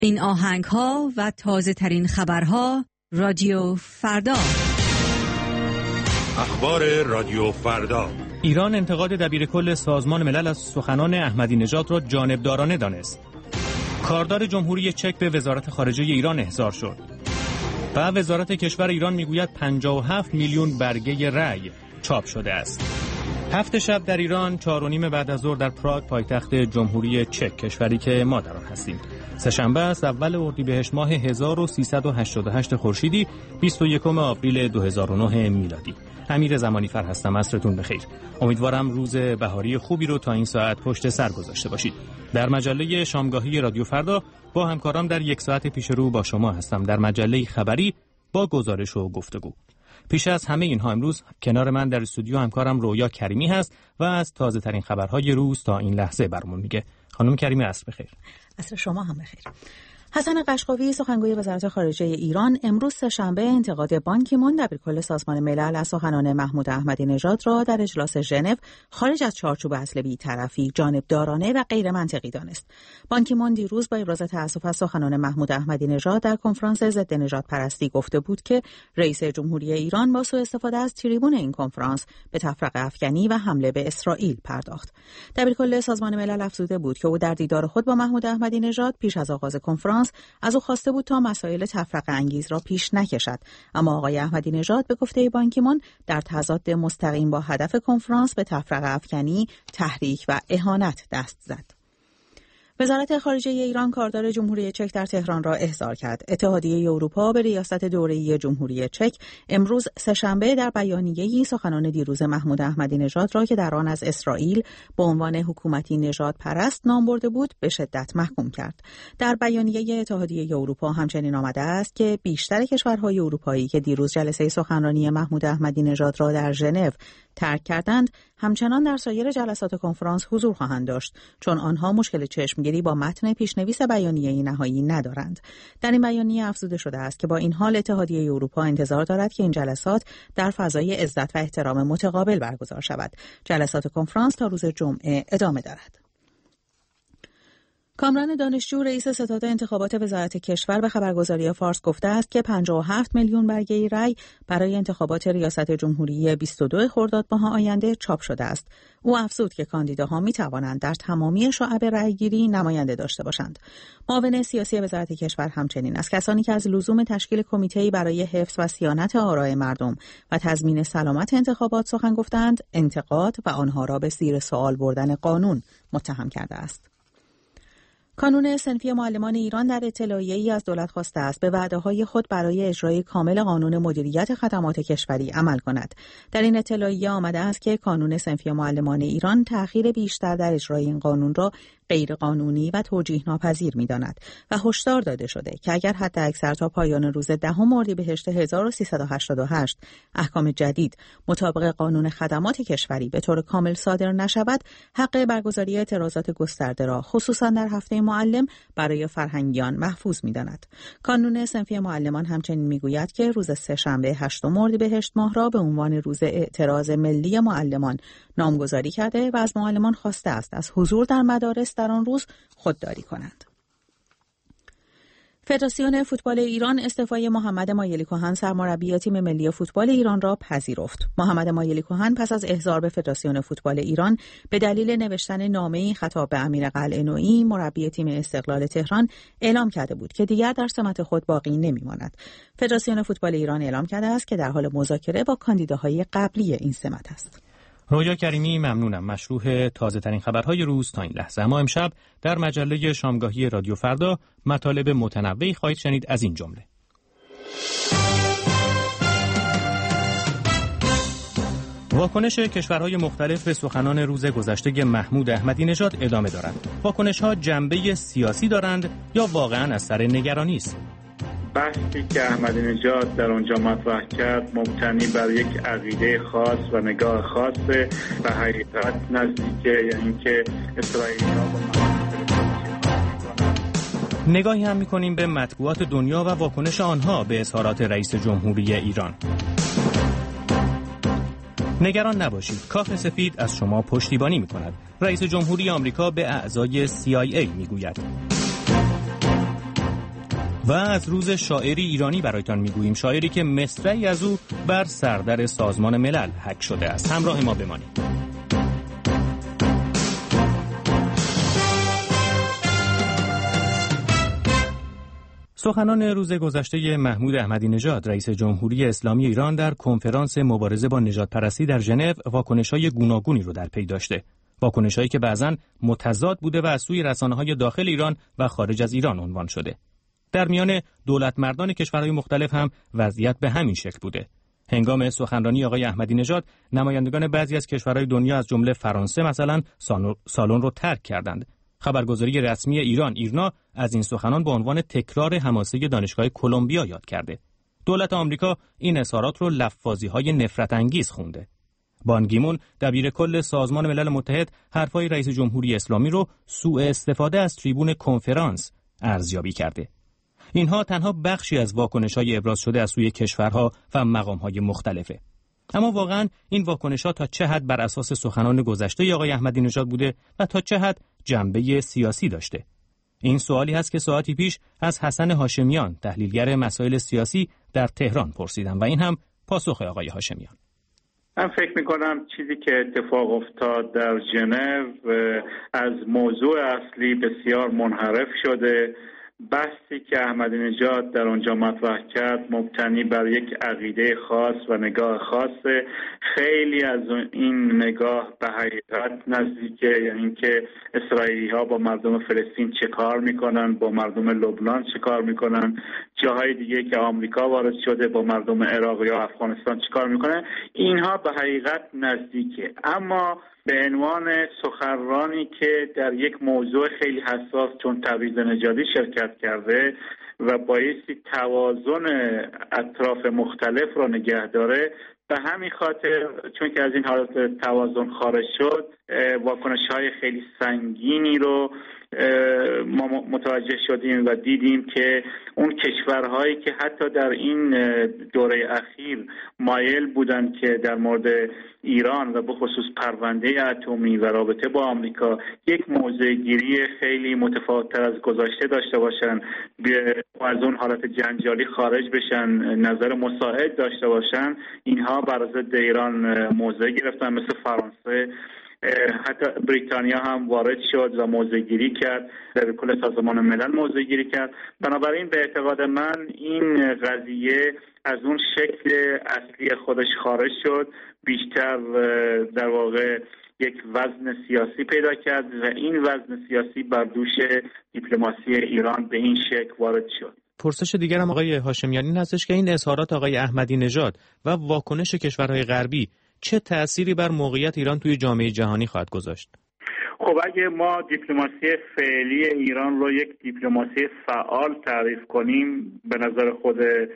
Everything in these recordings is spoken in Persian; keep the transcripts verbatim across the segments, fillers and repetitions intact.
این آهنگ ها و تازه ترین خبرها رادیو فردا. اخبار رادیو فردا. ایران انتقاد دبیرکل سازمان ملل از سخنان احمدی نژاد را جانبدارانه دانست. کاردار جمهوری چک به وزارت خارجه ایران احضار شد. و وزارت کشور ایران میگوید پنجاه و هفت میلیون برگه رأی چاپ شده است. هفت شب در ایران، چهار و نیم بعد از ظهر در پراگ پایتخت جمهوری چک، کشوری که ما در آن هستیم. سه‌شنبه است، اول اردیبهشت ماه هزار و سیصد و هشتاد و هشت خورشیدی، بیست و یکم آوریل دو هزار و نه میلادی. امیر زمانی فر هستم. عصرتون بخیر. امیدوارم روز بهاری خوبی رو تا این ساعت پشت سر گذاشته باشید. در مجله شامگاهی رادیو فردا با همکاران در یک ساعت پیش رو با شما هستم. در مجله خبری با گزارش و گفتگو. پیش از همه اینها امروز کنار من در استودیو همکارم رویا کریمی هست و از تازه ترین خبرهای روز تا این لحظه برامون میگه. خانم کریمی عصر بخیر. عصر شما هم بخیر. حسن قشقاوی سخنگوی وزارت خارجه ایران امروز سه‌شنبه انتقاد بان کی مون دبیرکل سازمان ملل از سخنان محمود احمدی نژاد را در اجلاس ژنو خارج از چارچوب اصل بی‌طرفی، جانبدارانه و غیر منطقی دانست. بان کی مون دیروز با ابراز تأسف از سخنان محمود احمدی نژاد در کنفرانس ضد نژادپرستی گفته بود که رئیس جمهوری ایران با سوء استفاده از تریبون این کنفرانس به تفرقه افکنی و حمله به اسرائیل پرداخت. دبیرکل سازمان ملل افزوده بود که او در دیدار خود با محمود احمدی نژاد پیش از آغاز کنفرانس از او خواسته بود تا مسائل تفرقه انگیز را پیش نکشد، اما آقای احمدی نژاد به گفته بان کی مون در تضاد مستقیم با هدف کنفرانس به تفرقه افکنی، تحریک و اهانت دست زد. وزارت خارجه ایران کاردار جمهوری چک در تهران را احضار کرد. اتحادیه اروپا به ریاست دوره‌ای جمهوری چک امروز سه‌شنبه در بیانیه‌ای سخنان دیروز محمود احمدی نژاد را که در آن از اسرائیل به عنوان حکومتی نژادپرست نام برده بود به شدت محکوم کرد. در بیانیه اتحادیه اروپا همچنین آمده است که بیشتر کشورهای اروپایی که دیروز جلسه سخنرانی محمود احمدی نژاد را در ژنو ترک کردند، همچنان در سایر جلسات کنفرانس حضور خواهند داشت، چون آنها مشکل چشمگیری با متن پیشنویس بیانیه نهایی ندارند. در این بیانیه افزوده شده است که با این حال اتحادیه اروپا انتظار دارد که این جلسات در فضای عزت و احترام متقابل برگزار شود. جلسات کنفرانس تا روز جمعه ادامه دارد. کامران دانشجو رئیس ستاد انتخابات وزارت کشور به خبرگزاری فارس گفته است که پنجاه و هفت میلیون برگه رای برای انتخابات ریاست جمهوری بیست و دو خرداد ماه آینده چاپ شده است. او افزود که کاندیداها می توانند در تمامی شعب رایگیری نماینده داشته باشند. معاون سیاسی وزارت کشور همچنین از کسانی که از لزوم تشکیل کمیته‌ای برای حفظ و صیانت آراء مردم و تضمین سلامت انتخابات سخن گفتند، انتقاد و آنها را به زیر سوال بردن قانون متهم کرده است. کانون صنفی معلمان ایران در اطلاعیه‌ای از دولت خواسته است به وعده‌های خود برای اجرای کامل قانون مدیریت خدمات کشوری عمل کند. در این اطلاعیه آمده است که کانون صنفی معلمان ایران تأخیر بیشتر در اجرای این قانون را غیر قانونی و توجیه ناپذیر می‌داند و هشدار داده شده که اگر حداکثر تا پایان روز دهم اردیبهشت هزار و سیصد و هشتاد و هشت احکام جدید مطابق قانون خدمات کشوری به طور کامل صادر نشود، حق برگزاری اعتراضات گسترده را خصوصا در هفته معلم برای فرهنگیان محفوظ می‌داند. کانون صنفی معلمان همچنین می‌گوید که روز سه‌شنبه هشتم اردیبهشت ماه را به عنوان روز اعتراض ملی معلمان نامگذاری کرده و از معلمان خواسته است از حضور در مدارس در آن روز خودداری کنند. فدراسیون فوتبال ایران استعفای محمد مایلی کهن سرمربی تیم ملی فوتبال ایران را پذیرفت. محمد مایلی کهن پس از احضار به فدراسیون فوتبال ایران به دلیل نوشتن نامه‌ای خطاب به امیر قلعه‌نویی مربی تیم استقلال تهران اعلام کرده بود که دیگر در سمت خود باقی نمی‌ماند. فدراسیون فوتبال ایران اعلام کرده است که در حال مذاکره با کاندیداهای قبلی این سمت است. رویا کریمی ممنونم. مشروح تازه ترین خبرهای روز تا این لحظه. اما امشب در مجله شامگاهی رادیو فردا مطالب متنوعی خواهید شنید از این جمله: واکنش کشورهای مختلف به سخنان روز گذشته محمود احمدی نژاد ادامه دارد. واکنش‌ها جنبه سیاسی دارند یا واقعاً از سر نگرانی است؟ بحثی که احمدی نژاد در اونجا مطرح کرد مبتنی بر یک عقیده خاص و نگاه خاصه و حقیقت نزدیک، یعنی که اسرائیلی‌ها با نگاهی هم می‌کنیم به مطبوعات دنیا و واکنش آنها به اظهارات رئیس جمهوری ایران. نگران نباشید، کاخ سفید از شما پشتیبانی می‌کند. رئیس جمهوری آمریکا به اعضای سی آی ای می‌گوید. و از روز شاعری ایرانی برایتان میگوییم، شاعری که مصرعی از او بر سردر سازمان ملل حک شده است. همراه ما بمانید. سخنان روز گذشته محمود احمدی نژاد رئیس جمهوری اسلامی ایران در کنفرانس مبارزه با نژادپرستی در ژنو واکنش‌های گوناگونی رو در پی داشته. واکنش‌هایی که بعضاً متضاد بوده و از سوی رسانه‌های داخل ایران و خارج از ایران عنوان شده. در میان دولتمردان کشورهای مختلف هم وضعیت به همین شکل بوده. هنگام سخنرانی آقای احمدی نژاد، نمایندگان بعضی از کشورهای دنیا از جمله فرانسه مثلا سالن رو ترک کردند. خبرگزاری رسمی ایران ایرنا از این سخنان به عنوان تکرار حماسه دانشگاه کلمبیا یاد کرده. دولت آمریکا این اظهارات رو لفاظی‌های نفرت انگیز خونده. بان کی مون دبیر کل سازمان ملل متحد حرفای رئیس جمهوری اسلامی رو سوء استفاده از تریبون کنفرانس ارزیابی کرده. اینها تنها بخشی از واکنش‌های ابراز شده از سوی کشورها و مقام‌های مختلفه. اما واقعاً این واکنش‌ها تا چه حد بر اساس سخنان گذشته آقای احمدی نژاد بوده و تا چه حد جنبه سیاسی داشته؟ این سوالی هست که ساعتی پیش از حسن هاشمیان، تحلیلگر مسائل سیاسی در تهران پرسیدم و این هم پاسخ آقای هاشمیان. من فکر میکنم چیزی که اتفاق افتاد در ژنو از موضوع اصلی بسیار منحرف شده. بحثی که احمدی نژاد در اونجا مطرح کرد مبتنی بر یک عقیده خاص و نگاه خاصه. خیلی از این نگاه به حقیقت نزدیکه، یعنی اینکه اسرائیلی ها با مردم فلسطین چه کار میکنن، با مردم لبنان چه کار میکنن، جاهای دیگه که آمریکا وارد شده با مردم عراق یا افغانستان چه کار میکنن، اینها به حقیقت نزدیکه. اما به عنوان سخنرانی که در یک موضوع خیلی حساس چون تبعیض نژادی شرکت کرده و بایستی توازن اطراف مختلف را نگه داره، به همین خاطر چون که از این حالت توازن خارج شد، واکنش‌های خیلی سنگینی رو ما متوجه شدیم و دیدیم که اون کشورهایی که حتی در این دوره اخیر مایل بودند که در مورد ایران و به خصوص پرونده اتمی و رابطه با آمریکا یک موضع گیری خیلی متفاوت‌تر از گذشته داشته باشن و از اون حالت جنجالی خارج بشن، نظر مساعد داشته باشن، اینها بر ضد ایران موضع گرفتن. مثل فرانسه، حتی بریتانیا هم وارد شد و موضع‌گیری کرد، در کل سازمان ملل موضع‌گیری کرد. بنابراین به اعتقاد من این قضیه از اون شکل اصلی خودش خارج شد، بیشتر در واقع یک وزن سیاسی پیدا کرد و این وزن سیاسی بر دوش دیپلماسی ایران به این شکل وارد شد. پرسش دیگرم آقای هاشمیان این هستش که این اظهارات آقای احمدی نژاد و واکنش کشورهای غربی چه تأثیری بر موقعیت ایران توی جامعه جهانی خواهد گذاشت؟ خب اگه ما دیپلماسی فعلی ایران رو یک دیپلماسی فعال تعریف کنیم، به نظر خود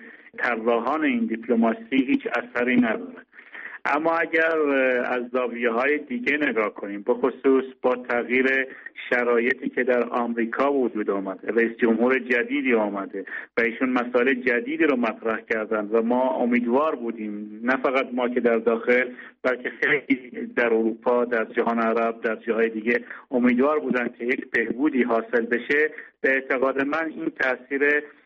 طراحان این دیپلماسی هیچ اثری نداره. اما اگر از زاویه‌های دیگه نگاه کنیم، به خصوص با تغییر شرایطی که در آمریکا وجود آمده، رئیس جمهور جدیدی آمده و ایشون مسائل جدیدی رو مطرح کردن و ما امیدوار بودیم، نه فقط ما که در داخل بلکه خیلی در اروپا، در جهان عرب، در جاهای دیگه امیدوار بودن که یک بهبودی حاصل بشه. به اعتقاد من این تاثیر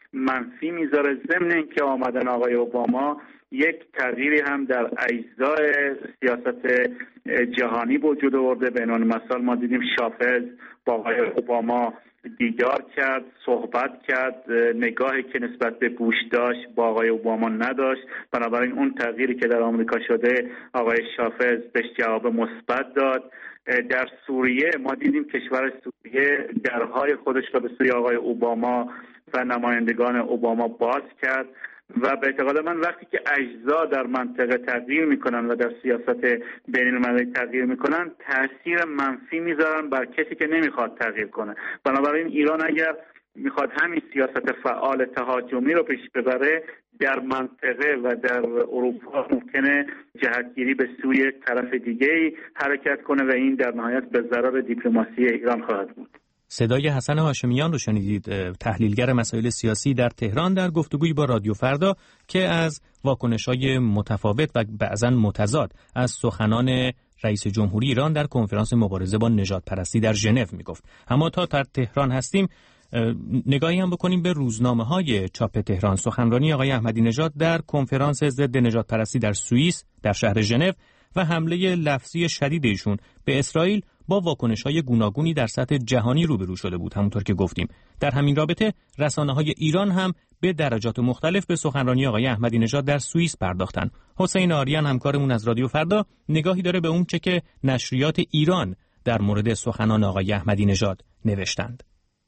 منفی میذاره، ضمن اینکه آمدن آقای اوباما یک تغییری هم در اجزای سیاست جهانی وجود آورده. به عنوان مثال ما دیدیم شافز با آقای اوباما دیدار کرد، صحبت کرد، نگاهی که نسبت به بوش داشت با آقای اوباما نداشت. بنابراین اون تغییری که در آمریکا شده آقای شافز بهش جواب مثبت داد. در سوریه ما دیدیم کشور سوریه درهای خودش را به سوی آقای اوباما و نمایندگان اوباما باز کرد و به اعتقاد من وقتی که اجزا در منطقه تغییر میکنن و در سیاست بین المللی تغییر میکنن، تاثیر منفی میذارن بر کسی که نمیخواد تغییر کنه. بنابراین ایران اگر میخواد همین سیاست فعال تهاجمی رو پیش ببره، در منطقه و در اروپا ممکنه جهتگیری به سوی طرف دیگه‌ای حرکت کنه و این در نهایت به ضرر دیپلماسی ایران خواهد بود. صدای حسن هاشمیان رو شنیدید، تحلیلگر مسائل سیاسی در تهران در گفتگویی با رادیو فردا که از واکنش‌های متفاوت و بعضاً متضاد از سخنان رئیس جمهوری ایران در کنفرانس مبارزه با نژادپرستی در ژنو میگفت. اما تا در تهران هستیم، نگاهی هم بکنیم به روزنامه‌های چاپ تهران. سخنرانی آقای احمدی نژاد در کنفرانس ضد نژاد پرستی در سوئیس در شهر ژنو و حمله لفظی شدید ایشون به اسرائیل با واکنش‌های گوناگونی در سطح جهانی روبرو شده بود. همونطور که گفتیم در همین رابطه رسانه‌های ایران هم به درجات مختلف به سخنرانی آقای احمدی نژاد در سوئیس پرداختن. حسین آریان همکارمون از رادیو فردا نگاهی داره به اون چه که نشریات ایران در مورد سخنان آقای احمدی نژاد نوشتند.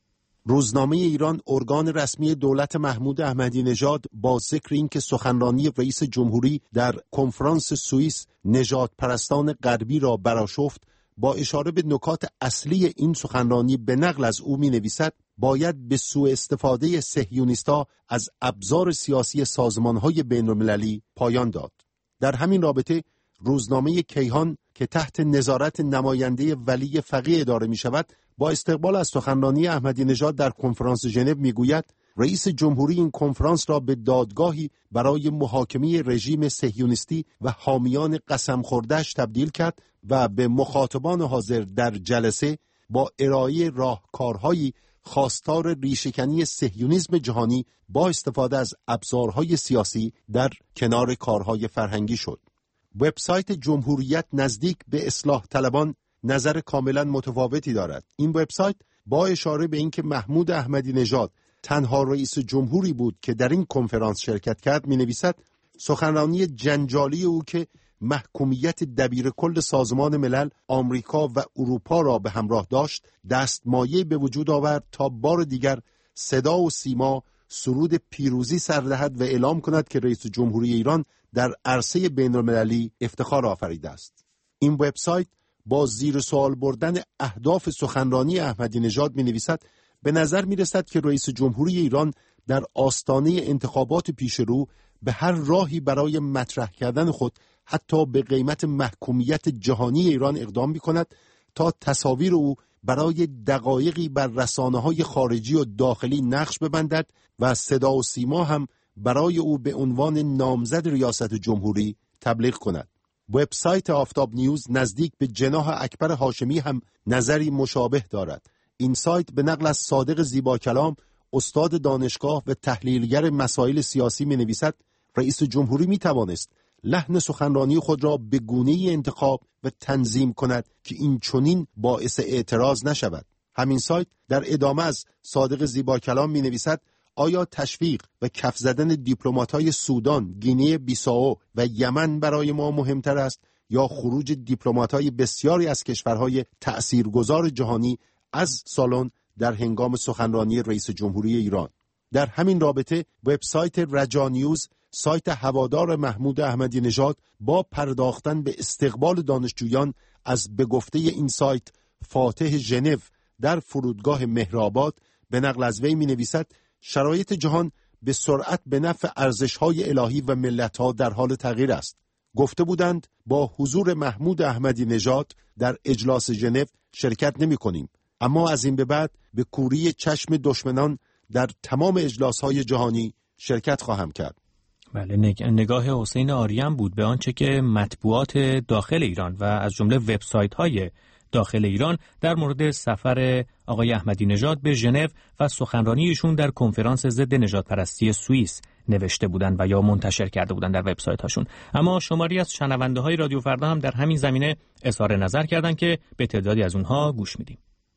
روزنامه ایران، ارگان رسمی دولت محمود احمدی نژاد، با ذکر اینکه سخنرانی رئیس جمهوری در کنفرانس سوئیس نژاد پرستان غربی را برآشفت، با اشاره به نکات اصلی این سخنرانی به نقل از او می نویسد باید به سوء استفاده صهیونیست‌ها از ابزار سیاسی سازمان‌های بین‌المللی پایان داد. در همین رابطه روزنامه کیهان که تحت نظارت نماینده ولی فقیه اداره می شود، با استقبال از سخنرانی احمدی نژاد در کنفرانس ژنو می گوید رئیس جمهوری این کنفرانس را به دادگاهی برای محاکمه رژیم صهیونیستی و حامیان قسم خورده‌اش تبدیل کرد و به مخاطبان حاضر در جلسه با ارائه راهکارهایی خواستار ریشه‌کنی صهیونیسم جهانی با استفاده از ابزارهای سیاسی در کنار کارهای فرهنگی شد. وبسایت جمهوریت نزدیک به اصلاح طلبان نظر کاملا متفاوتی دارد. این وبسایت با اشاره به اینکه محمود احمدی نژاد تنها رئیس جمهوری بود که در این کنفرانس شرکت کرد می نویسد سخنرانی جنجالی او که محکومیت دبیرکل سازمان ملل آمریکا و اروپا را به همراه داشت دستمایه به وجود آورد تا بار دیگر صدا و سیما سرود پیروزی سر دهد و اعلام کند که رئیس جمهوری ایران در عرصه بین‌المللی افتخار آفریده است. این وبسایت با زیر سوال بردن اهداف سخنرانی احمدی نژاد می نویسد به نظر می رسد که رئیس جمهوری ایران در آستانه انتخابات پیش رو به هر راهی برای مطرح کردن خود حتی به قیمت محکومیت جهانی ایران اقدام می کند تا تصاویر او برای دقایقی بر رسانه‌های خارجی و داخلی نقش ببندد و صدا و سیما هم برای او به عنوان نامزد ریاست جمهوری تبلیغ کند. وبسایت آفتاب نیوز نزدیک به جناح اکبر هاشمی هم نظری مشابه دارد. این سایت به نقل از صادق زیباکلام، استاد دانشگاه و تحلیلگر مسائل سیاسی می نویسد رئیس جمهوری می توانست لحن سخنرانی خود را به گونه‌ای انتخاب و تنظیم کند که این چنین باعث اعتراض نشود. همین سایت در ادامه از صادق زیباکلام می نویسد آیا تشویق و کف زدن دیپلمات‌های سودان، گینه بیسائو و یمن برای ما مهمتر است یا خروج دیپلمات‌های بسیاری از کشورهای تأثیرگذار جهانی از سالن در هنگام سخنرانی رئیس جمهوری ایران؟ در همین رابطه وبسایت رجا نیوز، سایت هوادار محمود احمدی نژاد، با پرداختن به استقبال دانشجویان از به گفته این سایت فاتح ژنو در فرودگاه مهرآباد به نقل از وی می‌نویسد شرایط جهان به سرعت به نفع ارزش‌های الهی و ملت‌ها در حال تغییر است. گفته بودند با حضور محمود احمدی نژاد در اجلاس ژنو شرکت نمی‌کنیم، اما از این به بعد به کوری چشم دشمنان در تمام اجلاس‌های جهانی شرکت خواهم کرد. بله، نگاه حسین آریان بود به آنچه که مطبوعات داخل ایران و از جمله وبسایت‌های داخل ایران در مورد سفر آقای احمدی نژاد به ژنو و سخنرانی ایشون در کنفرانس ضد نژادپرستی سوئیس نوشته بودند و یا منتشر کرده بودند در وبسایت‌هاشون. اما شماری از شنونده‌های رادیو فردا هم در همین زمینه اظهار نظر کردند که به تعدادی از اونها گوش میدیم.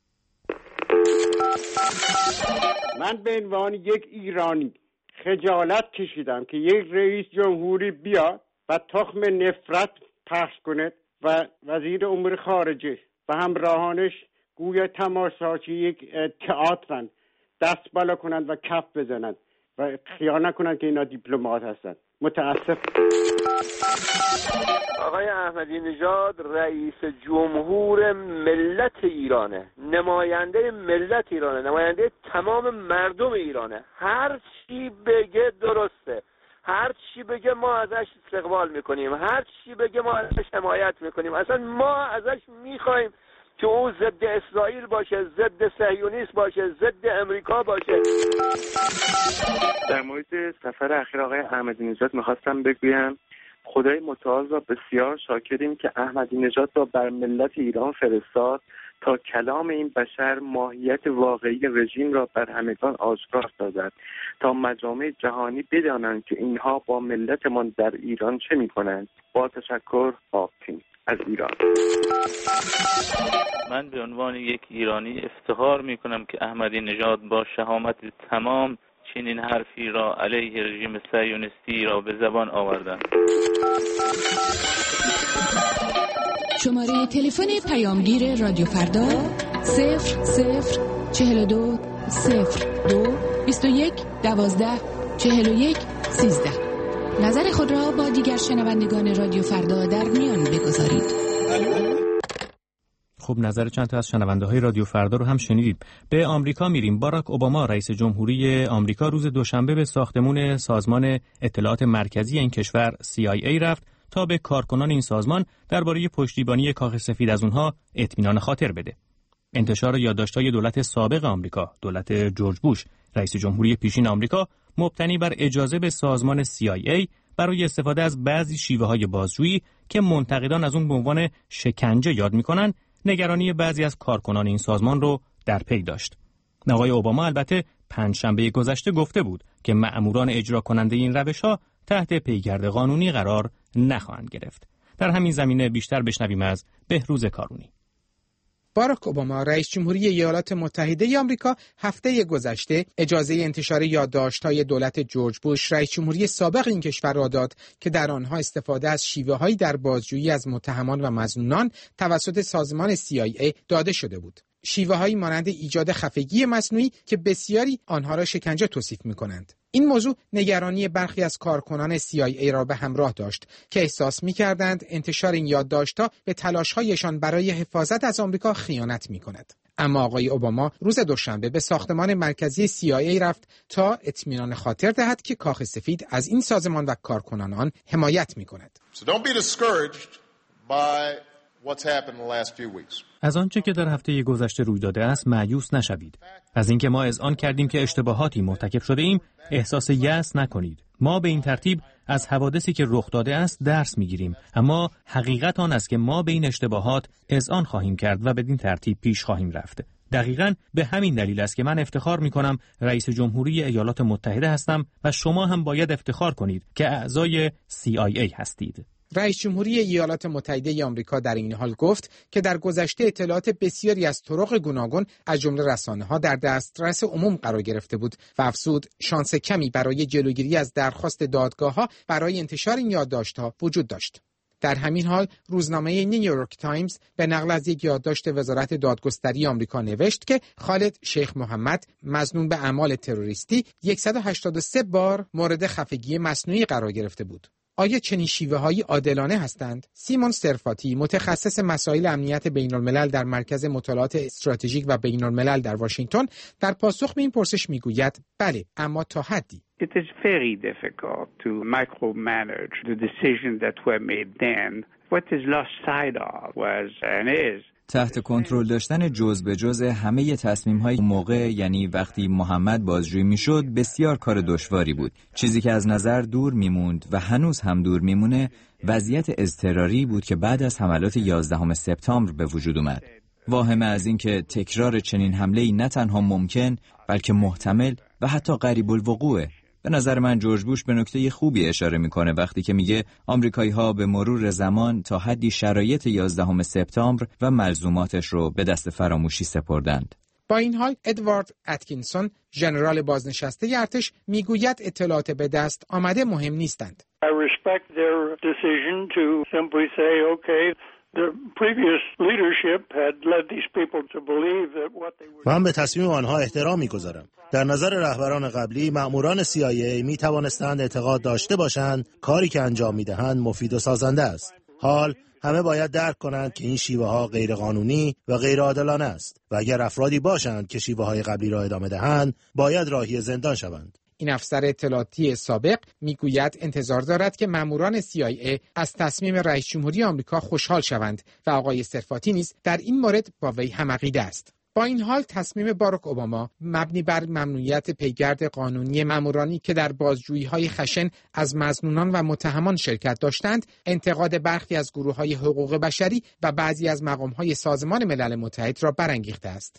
من به عنوان یک ایرانی خجالت کشیدم که یک رئیس جمهوری بیاد و تخم نفرت پخش کنه و وزیر امور خارجه و همراهانش گویا تماشاچی یک تئاترن، دست بالا کنند و کف بزنند و خیال نکنند که اینا دیپلمات هستند. متاسف. آقای احمدی نژاد رئیس جمهور ملت ایرانه، نماینده ملت ایرانه، نماینده تمام مردم ایرانه. هر چی بگه درسته، هر چی بگه ما ازش استقبال میکنیم، هر چی بگه ما ازش حمایت میکنیم. اصلا ما ازش میخوایم که او ضد اسرائیل باشه، ضد صهیونیسم باشه، ضد امریکا باشه. در مورد سفر اخیر آقای احمدی نژاد میخواستم بگویم خدای متعال را بسیار شاکریم که احمدی نژاد را بر ملت ایران فرستاد تا کلام این بشر ماهیت واقعی رژیم را بر همگان آشکار سازد، تا مجامع جهانی بدانند که اینها با ملتمان در ایران چه می‌کنند. با تشکر، آقتین از ایران. من به عنوان یک ایرانی افتخار می‌کنم که احمدی نژاد با شهامت تمام چنین حرفی را علیه رژیم صهیونیستی را به زبان آوردند. شماره تلفن پیامگیر رادیو فردا صفر صفر چهل و دو صفر دو بیست و یک دوازده چهل و یک سیزده. نظر خود را با دیگر شنوندگان رادیو فردا در میان بگذارید. خب نظر چند تا از شنونده های رادیو فردا رو هم شنیدید. به آمریکا میریم. باراک اوباما رئیس جمهوری آمریکا روز دوشنبه به ساختمان سازمان اطلاعات مرکزی این کشور سی آی ای رفت تا به کارکنان این سازمان درباره پشتیبانی کاخ سفید از اونها اطمینان خاطر بده. انتشار یادداشت‌های دولت سابق آمریکا، دولت جورج بوش، رئیس جمهوری پیشین آمریکا، مبتنی بر اجازه به سازمان سی آی ای برای استفاده از بعضی شیوه‌های بازجویی که منتقدان از اون به عنوان شکنجه یاد می‌کنن، نگرانی بعضی از کارکنان این سازمان رو در پی داشت. آقای اوباما البته پنجشنبه گذشته گفته بود که مأموران اجرا کننده این روش‌ها تحت پیگرد قانونی قرار نخواهند گرفت. در همین زمینه بیشتر بشنویم از بهروز کارونی. باراک اوباما رئیس جمهوری ایالات متحده آمریکا هفته گذشته اجازه انتشار یادداشت‌های دولت جورج بوش رئیس جمهوری سابق این کشور را داد که در آنها استفاده از شیوه‌هایی در بازجویی از متهمان و مظنونان توسط سازمان سی آی ای داده شده بود. شیوه‌هایی مانند ایجاد خفگی مصنوعی که بسیاری آنها را شکنجه توصیف می‌کنند. این موضوع نگرانی برخی از کارکنان سی آی ای را به همراه داشت که احساس می‌کردند انتشار این یادداشت‌ها به تلاش‌هایشان برای حفاظت از آمریکا خیانت می‌کند. اما آقای اوباما روز دوشنبه به ساختمان مرکزی سی آی ای رفت تا اطمینان خاطر دهد که کاخ سفید از این سازمان و کارکنان آن حمایت می‌کند. So don't be discouraged by what's happened in the last few weeks. از آنچه که در هفته گذشته روی داده است مایوس نشوید. از اینکه ما اذعان کردیم که اشتباهاتی مرتکب شده ایم احساس یأس نکنید. ما به این ترتیب از حوادثی که رخ داده است درس میگیریم، اما حقیقت آن است که ما به این اشتباهات اذعان خواهیم کرد و بدین ترتیب پیش خواهیم رفت. دقیقاً به همین دلیل است که من افتخار میکنم رئیس جمهوری ایالات متحده هستم و شما هم باید افتخار کنید که اعضای سی آی ای هستید. رئیس جمهوری ایالات متحده آمریکا در این حال گفت که در گذشته اطلاعات بسیاری از طرق گوناگون از جمله رسانه‌ها در دسترس عموم قرار گرفته بود و افزود شانس کمی برای جلوگیری از درخواست دادگاه‌ها برای انتشار این یادداشت‌ها وجود داشت. در همین حال روزنامه نیویورک تایمز به نقل از یک یادداشت وزارت دادگستری آمریکا نوشت که خالد شیخ محمد مظنون به اعمال تروریستی صد و هشتاد و سه بار مورد خفگی مصنوعی قرار گرفته بود. آیا چنین شیوه‌هایی عادلانه هستند؟ سیمون سرفاتی متخصص مسائل امنیت بین‌الملل در مرکز مطالعات استراتژیک و بین‌الملل در واشنگتن در پاسخ به این پرسش میگوید بله، اما تا حدی. It is very difficult to micromanage the decisions that were made then. What is lost sight of was and is تحت کنترل داشتن جز به جز همه تصمیم‌های موقع، یعنی وقتی محمد بازجویی می‌شد، بسیار کار دشواری بود. چیزی که از نظر دور می‌موند و هنوز هم دور می‌مونه وضعیت اضطراری بود که بعد از حملات یازدهم سپتامبر به وجود اومد. واهمه از این که تکرار چنین حمله‌ای نه تنها ممکن بلکه محتمل و حتی قریب الوقوعه. به نظر من جورج بوش به نکته خوبی اشاره میکنه وقتی که میگه آمریکایی‌ها به مرور زمان تا حدی شرایط یازدهم سپتامبر و ملزوماتش رو به دست فراموشی سپردند. با این حال ادوارد اتکینسون ژنرال بازنشسته ارتش میگوید اطلاعات به دست آمده مهم نیستند. I respect their decision to simply say okay. The previous leadership had led these people to believe that what they were. من به تصمیم آنها احترام می‌گذارم. در نظر رهبران قبلی مأموران سی آی ای می توانستند اعتقاد داشته باشند کاری که انجام می‌دهند مفید و سازنده است. حال همه باید درک کنند که این شیوه‌ها غیرقانونی و غیرعادلانه است و اگر افرادی باشند که شیوه‌های قبلی را ادامه دهند باید راهی زندان شوند. این افسر اطلاعاتی سابق میگوید انتظار دارد که ماموران سی آی ای از تصمیم رئیس جمهوری آمریکا خوشحال شوند و آقای سرفاتی نیز در این مورد با وی هم عقیده است. با این حال تصمیم باراک اوباما مبنی بر ممنوعیت پیگرد قانونی مامورانی که در بازجویی‌های خشن از مظنونان و متهمان شرکت داشتند، انتقاد برخی از گروه‌های حقوق بشری و بعضی از مقام‌های سازمان ملل متحد را برانگیخته است.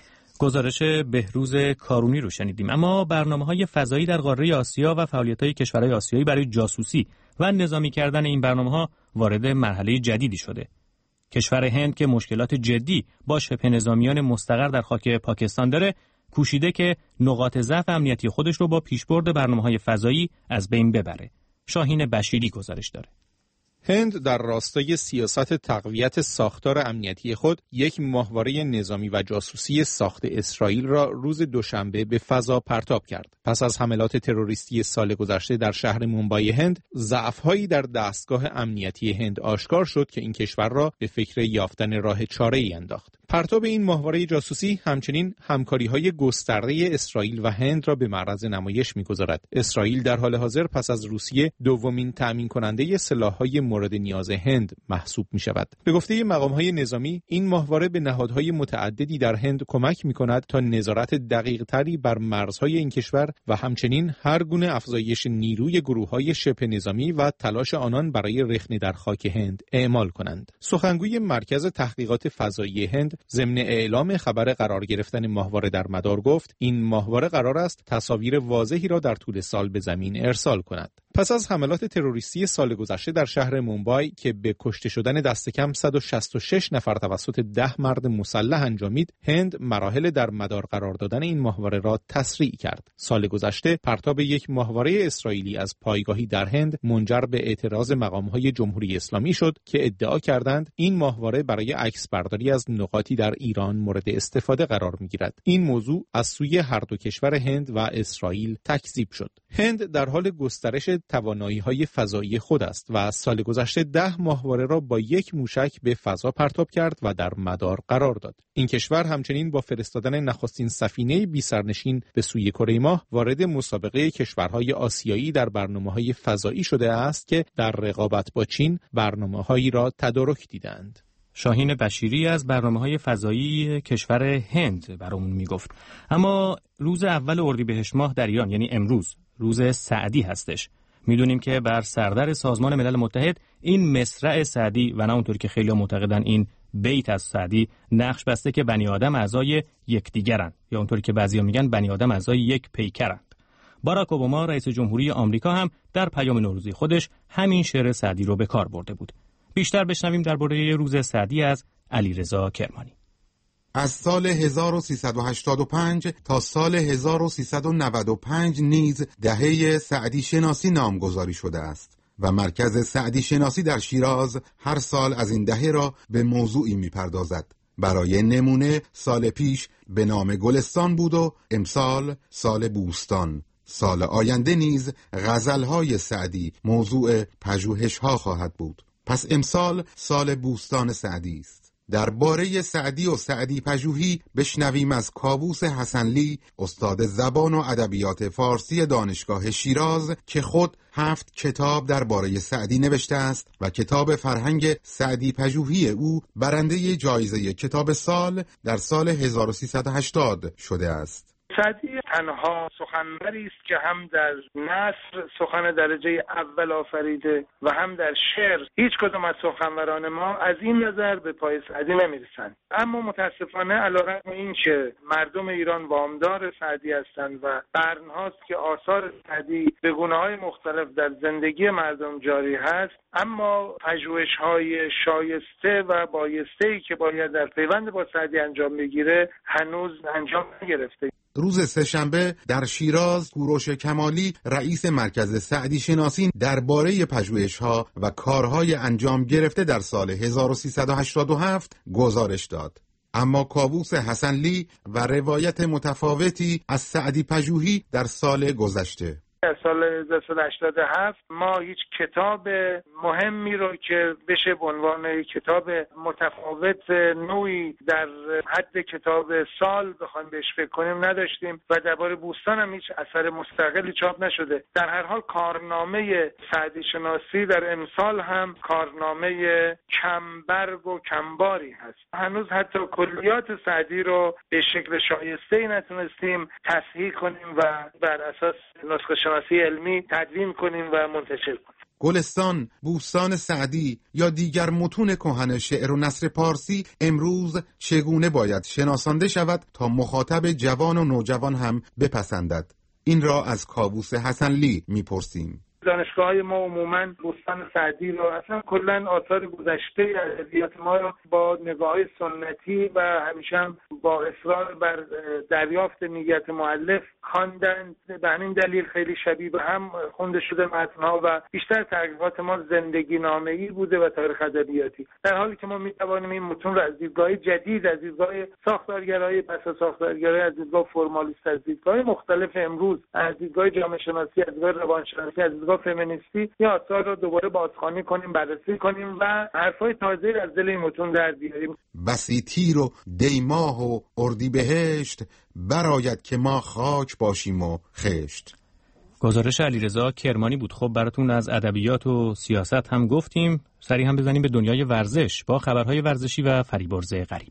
گزارش بهروز کارونی رو شنیدیم. اما برنامه‌های فضایی در قاره آسیا و فعالیت‌های کشورهای آسیایی برای جاسوسی و نظامی کردن این برنامه‌ها وارد مرحله جدیدی شده. کشور هند که مشکلات جدی با شبه نظامیان مستقر در خاک پاکستان داره، کوشیده که نقاط ضعف امنیتی خودش رو با پیشبرد برنامه‌های فضایی از بین ببره. شاهین بشیری گزارش داره. هند در راستای سیاست تقویت ساختار امنیتی خود یک ماهواره نظامی و جاسوسی ساخت اسرائیل را روز دوشنبه به فضا پرتاب کرد. پس از حملات تروریستی سال گذشته در شهر مومبای هند، ضعف‌هایی در دستگاه امنیتی هند آشکار شد که این کشور را به فکر یافتن راه چاره‌ای انداخت. پرتاب این ماهواره جاسوسی همچنین همکاری‌های گسترده اسرائیل و هند را به معرض نمایش می‌گذارد. اسرائیل در حال حاضر پس از روسیه دومین تأمین کننده سلاح‌های مورد نیاز هند محسوب می‌شود. به گفته مقام‌های نظامی، این ماهواره به نهادهای متعددی در هند کمک می‌کند تا نظارت دقیق‌تری بر مرزهای این کشور و همچنین هر گونه افزایش نیروی گروه‌های شبه نظامی و تلاش آنان برای رخنه در خاک هند اعمال کنند. سخنگوی مرکز تحقیقات فضایی هند ضمن اعلام خبر قرار گرفتن ماهواره در مدار گفت این ماهواره قرار است تصاویر واضحی را در طول سال به زمین ارسال کند. پس از حملات تروریستی سال گذشته در شهر مومبای که به کشته شدن دست کم صد و شصت و شش نفر توسط ده مرد مسلح انجامید، هند مراحل در مدار قرار دادن این ماهواره را تسریع کرد. سال گذشته پرتاب یک ماهواره اسرائیلی از پایگاهی در هند منجر به اعتراض مقام‌های جمهوری اسلامی شد که ادعا کردند این ماهواره برای عکسبرداری از نقاطی در ایران مورد استفاده قرار می‌گیرد. این موضوع از سوی هر دو کشور هند و اسرائیل تکذیب شد. هند در حال گسترش توانایی‌های فضایی خود است و سال گذشته ده ماهواره را با یک موشک به فضا پرتاب کرد و در مدار قرار داد. این کشور همچنین با فرستادن نخستین سفینه بی‌سرنشین به سوی کره ماه وارد مسابقه کشورهای آسیایی در برنامه‌های فضایی شده است که در رقابت با چین برنامه‌هایی را تدارک دیدند. شاهین بشیری از برنامه‌های فضایی کشور هند برامون میگفت. اما روز اول اردیبهشت ماه در ایران، یعنی امروز، روز سعدی هستش. میدونیم که بر سردر سازمان ملل متحد این مصرع سعدی و نه اونطوری که خیلی معتقدن این بیت از سعدی نقش بسته که بنی آدم اعضای یکدیگرن، یا اونطوری که بعضیا میگن بنی آدم اعضای یک پیکرند. باراک اوباما رئیس جمهوری آمریکا هم در پیام نوروزی خودش همین شعر سعدی رو به کار برده بود. بیشتر بشنویم درباره روز سعدی از علیرضا کرمانی. از سال هزار و سیصد و هشتاد و پنج تا سال هزار و سیصد و نود و پنج نیز دهه سعدی شناسی نامگذاری شده است و مرکز سعدی شناسی در شیراز هر سال از این دهه را به موضوعی می‌پردازد. برای نمونه سال پیش به نام گلستان بود و امسال سال بوستان. سال آینده نیز غزل‌های سعدی موضوع پژوهش‌ها خواهد بود. پس امسال سال بوستان سعدی است. درباره سعدی و سعدی پژوهی بشنویم از کاووس حسنلی، استاد زبان و ادبیات فارسی دانشگاه شیراز که خود هفت کتاب درباره سعدی نوشته است و کتاب فرهنگ سعدی پژوهی او برنده جایزه کتاب سال در سال هزار و سیصد و هشتاد شده است. سعدی تنها سخنوری است که هم در نثر سخن درجه اول آفریده و هم در شعر. هیچ کدام از سخنوران ما از این نظر به پای سعدی نمیرسند. اما متاسفانه علیرغم این که مردم ایران وامدار سعدی هستند و قرن‌هاست که آثار سعدی به گونه‌های مختلف در زندگی مردم جاری هست، اما پژوهش‌های شایسته و بایسته‌ای که باید در پیوند با سعدی انجام بگیره هنوز انجام نگرفته. روز سه‌شنبه در شیراز کوروش کمالی رئیس مرکز سعدی شناسی درباره پژوهش‌ها و کارهای انجام گرفته در سال هزار و سیصد و هشتاد و هفت گزارش داد. اما کاووس حسنلی و روایت متفاوتی از سعدی پژوهی در سال گذشته. در سال هزار و سیصد و هشتاد و هفت ما هیچ کتاب مهمی رو که بشه به عنوان کتاب متفاوت نوعی در حد کتاب سال بخوایم بهش فکر کنیم نداشتیم و درباره بوستان هم هیچ اثر مستقلی چاپ نشده. در هر حال کارنامه سعدی شناسی در امسال هم کارنامه کمبرگ و کمباری هست. هنوز حتی کلیات سعدی رو به شکل شایسته‌ای نتونستیم تصحیح کنیم و بر اساس نسخه شناسی علمی تدوین کنیم و منتشر کنیم. گلستان، بوستان سعدی یا دیگر متون کهن شعر و نثر پارسی امروز چگونه باید شناسانده شود تا مخاطب جوان و نوجوان هم بپسندد؟ این را از کاووس حسنلی میپرسیم. دانشگاه‌های ما عموماً بوستان سعدی رو اصلا کلاً آثار گذشته ادبیات ما رو با نگاه‌های سنتی و همیشه هم با اصرار بر دریافت نیت مؤلف خواندن. به همین دلیل خیلی شبیه به هم خونده شده متن‌ها و بیشتر تحقیقات ما زندگی نامه‌ای بوده و تاریخ ادبیاتی، در حالی که ما می‌توانیم این متون رو از دیدگاه جدید، از دیدگاه ساختارگرایی، پس از ساختارگرایی، از دیدگاه فرمالیست، از دیدگاه مختلف امروز، از دیدگاه جامعه شناسی، از دیدگاه روانشناسی، از دیدگاه فمینیستی یا آثار رو دوباره بازخوانی کنیم، بررسی کنیم و حرفای تازه از دل این متون در بیاریم. بسی تیر و دیماه و اردیبهشت براید که ما خاک باشیم و خشت. گزارش علیرضا کرمانی بود. خب براتون از ادبیات و سیاست هم گفتیم، سری هم بزنیم به دنیای ورزش با خبرهای ورزشی و فریبرز غریب.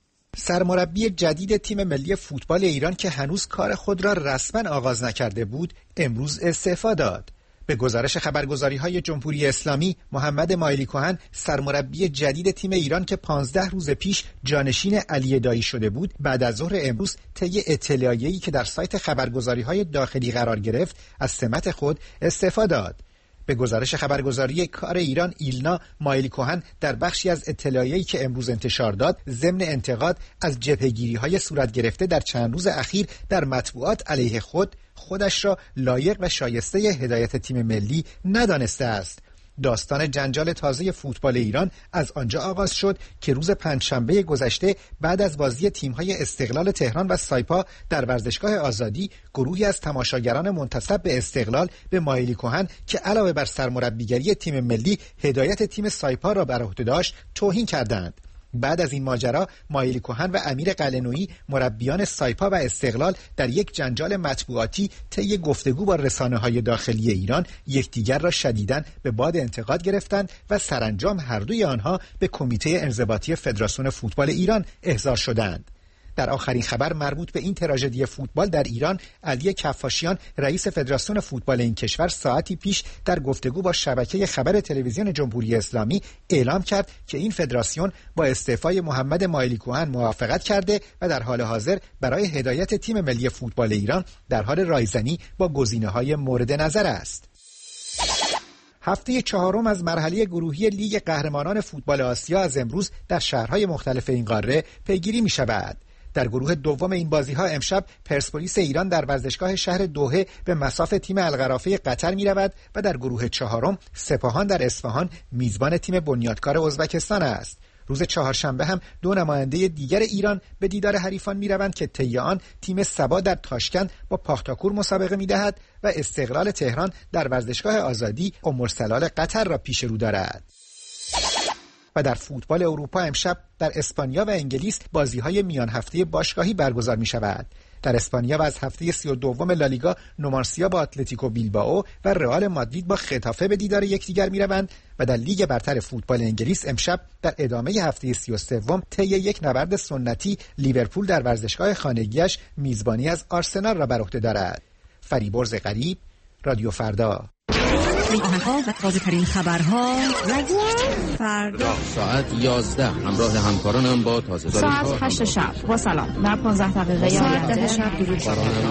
سرمربی جدید تیم ملی فوتبال ایران که هنوز کار خود را رسما آغاز نکرده بود، امروز استعفا داد. به گزارش خبرگزاری‌های جمهوری اسلامی، محمد مایلی کهن سرمربی جدید تیم ایران که پانزده روز پیش جانشین علی دایی شده بود، بعد از ظهر امروز طی اطلاعیه‌ای که در سایت خبرگزاری‌های داخلی قرار گرفت، از سمت خود استعفا داد. به گزارش خبرگزاری کار ایران ایلنا، مایلی کهن در بخشی از اطلاعیه‌ای که امروز انتشار داد، ضمن انتقاد از جبهه‌گیری‌های صورت گرفته در چند روز اخیر در مطبوعات علیه خود، خودش را لایق و شایسته هدایت تیم ملی ندانسته است. داستان جنجال تازه فوتبال ایران از آنجا آغاز شد که روز پنجشنبه گذشته بعد از بازی تیم‌های استقلال تهران و سایپا در ورزشگاه آزادی، گروهی از تماشاگران منتسب به استقلال به مایلی کهن که علاوه بر سرمربیگری تیم ملی هدایت تیم سایپا را بر عهده داشت توهین کردند. بعد از این ماجرا، مایلی کهن و امیر قلنویی مربیان سایپا و استقلال در یک جنجال مطبوعاتی طی گفتگو با رسانه‌های داخلی ایران یکدیگر را شدیداً به باد انتقاد گرفتند و سرانجام هر دوی آنها به کمیته انضباطی فدراسیون فوتبال ایران احضار شدند. در آخرین خبر مربوط به این تراژدی فوتبال در ایران، علی کفاشیان رئیس فدراسیون فوتبال این کشور ساعتی پیش در گفتگو با شبکه خبر تلویزیون جمهوری اسلامی اعلام کرد که این فدراسیون با استعفای محمد مایلی کهن موافقت کرده و در حال حاضر برای هدایت تیم ملی فوتبال ایران در حال رایزنی با گزینه‌های مورد نظر است. هفته چهارم از مرحله گروهی لیگ قهرمانان فوتبال آسیا از امروز در شهرهای مختلف این قاره پیگیری می شود. در گروه دوم این بازی‌ها امشب پرسپولیس ایران در ورزشگاه شهر دوحه به مصاف تیم القرافه قطر می‌رود و در گروه چهارم سپاهان در اصفهان میزبان تیم بنیادکار ازبکستان است. روز چهارشنبه هم دو نماینده دیگر ایران به دیدار حریفان می‌روند که طی آن تیم سبا در تاشکند با پاختاکور مسابقه می‌دهد و استقلال تهران در ورزشگاه آزادی ام-الصلال قطر را پیش رو دارد. و در فوتبال اروپا امشب در اسپانیا و انگلیس بازی‌های میان هفته باشگاهی برگزار می‌شود. در اسپانیا و از هفته سی و دوم لالیگا نومارسیا با اتلتیکو بیلبائو و رئال مادرید با خطافه به دیدار یکدیگر می‌روند و در لیگ برتر فوتبال انگلیس امشب در ادامه هفته سی و سوم طی یک نبرد سنتی لیورپول در ورزشگاه خانگیش میزبانی از آرسنال را بر عهده دارد. فریبرز غریب، رادیو فردا. آنها و تازه ترین خبرها رادیو فردا ساعت یازده همراه همکارانم با تازه ترین ساعت هشت شب با سلام در پانزده دقیقه ساعت ده شب درود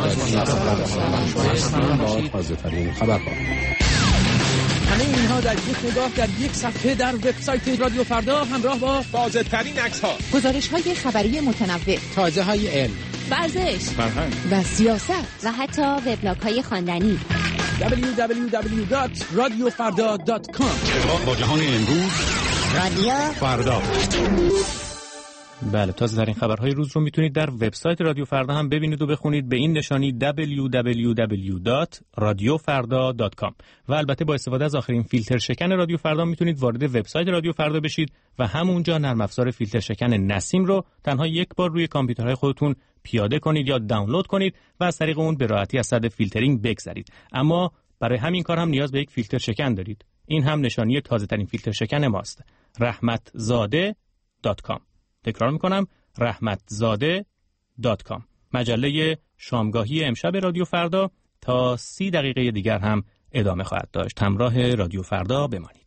با تازه ترین خبرها. همه اینها در یک نگاه در یک صفحه در وبسایت رادیو فردا همراه با تازه ترین عکس‌ها، گزارش‌های خبری متنوع، تازه های علم، ورزش، فرهنگ و سیاست و حتی وبلاگ‌های خواندنی. دبلیو دبلیو دبلیو دات رادیو فردا دات کام. با جهان امروز رادیو فردا. بله، تازه ترین خبرهای روز رو میتونید در وبسایت رادیو فردا هم ببینید و بخونید به این نشانی دبلیو دبلیو دبلیو دات رادیو فردا دات کام و البته با استفاده از آخرین فیلتر شکن رادیو فردا میتونید وارد وبسایت رادیو فردا بشید و همونجا نرم افزار فیلتر شکن نسیم رو تنها یک بار روی کامپیوترهای خودتون پیاده کنید یا دانلود کنید و از طریق اون به راحتی از صد فیلترینگ بگذرید. اما برای همین کار هم نیاز به یک فیلتر شکن دارید. این هم نشانی تازه ترین فیلتر شکن ماست. رحمتزاده دات کام. تکرار میکنم رحمتزاده دات کام. مجله شامگاهی امشب رادیو فردا تا سی دقیقه دیگر هم ادامه خواهد داشت. همراه رادیو فردا بمانید.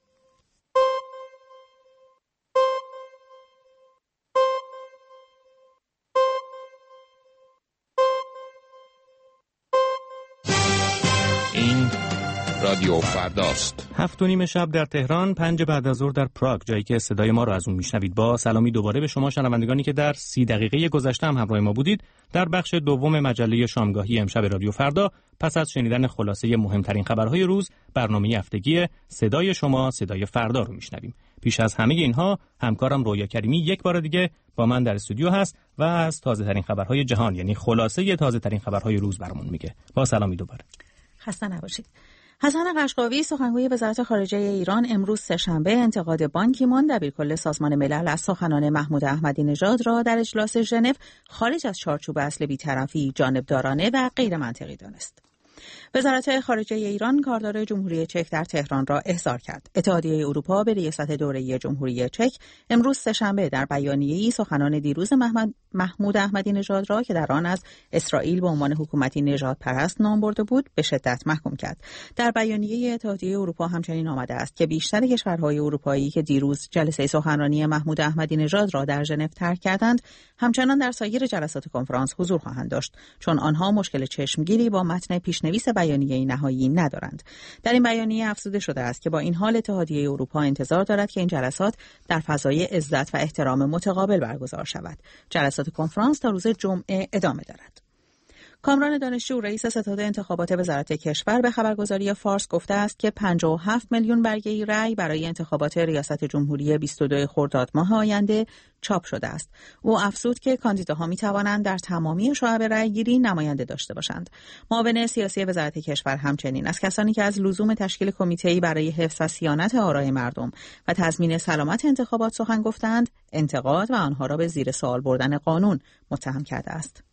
رادیو فرداست. هفت و نیم شب در تهران، پنج بعد از ظهر در پراگ، جایی که صدای ما رو از اون میشنوید. با سلامی دوباره به شما شنوندگانی که در سی دقیقه گذشته هم همراه ما بودید. در بخش دوم مجله شامگاهی امشب رادیو فردا، پس از شنیدن خلاصه مهمترین خبرهای روز، برنامه هفتگی صدای شما صدای فردا رو میشنویم. پیش از همه اینها همکارم رویا کریمی یک بار دیگه با من در استودیو هست و از تازه ترین خبرهای جهان، یعنی خلاصه تازه ترین خبرهای روز برامون میگه. با سلامی دوباره. خسته نباشید. حسن قشقاوی سخنگوی وزارت خارجه ایران امروز سه‌شنبه انتقاد بان کی مون دبیرکل سازمان ملل از سخنان محمود احمدی نژاد را در اجلاس ژنو خارج از چارچوب اصل بی‌طرفی، جانبدارانه و غیر منطقی دانست. وزارت خارجه ایران کاردار جمهوری چک در تهران را احضار کرد. اتحادیه اروپا به ریاست دوره‌ای جمهوری چک امروز سه‌شنبه در بیانیه‌ای سخنان دیروز محمد محمود احمدی نژاد را که در آن از اسرائیل به عنوان حکومتی نژاد پرست نام برده بود به شدت محکوم کرد. در بیانیه اتحادیه اروپا همچنین آمده است که بیشتر کشورهای اروپایی که دیروز جلسه سخنرانی محمود احمدی نژاد را در ژنو ترک کردند، همچنان در سایر جلسات کنفرانس حضور خواهند داشت، چون آنها مشکل چشمگیری با متن پیشنویس بیانیه نهایی ندارند. در این بیانیه افزوده شده است که با این حال اتحادیه اروپا انتظار دارد که این جلسات در فضای عزت و احترام متقابل برگزار شود. جلسات کنفرانس تا روز جمعه ادامه دارد. کامران دانشجو رئیس ستاد انتخابات وزارت کشور به خبرگزاری فارس گفته است که پنجاه و هفت میلیون برگه رأی برای انتخابات ریاست جمهوری بیست و دو خرداد ماه آینده چاپ شده است. او افزود که کاندیداها می توانند در تمامی شعب رأیگیری نماینده داشته باشند. معاون سیاسی وزارت کشور همچنین از کسانی که از لزوم تشکیل کمیته‌ای برای حفظ و صیانت آرای مردم و تضمین سلامت انتخابات سخن گفتند، انتقاد و آنها را به زیر سوال بردن قانون متهم کرده است.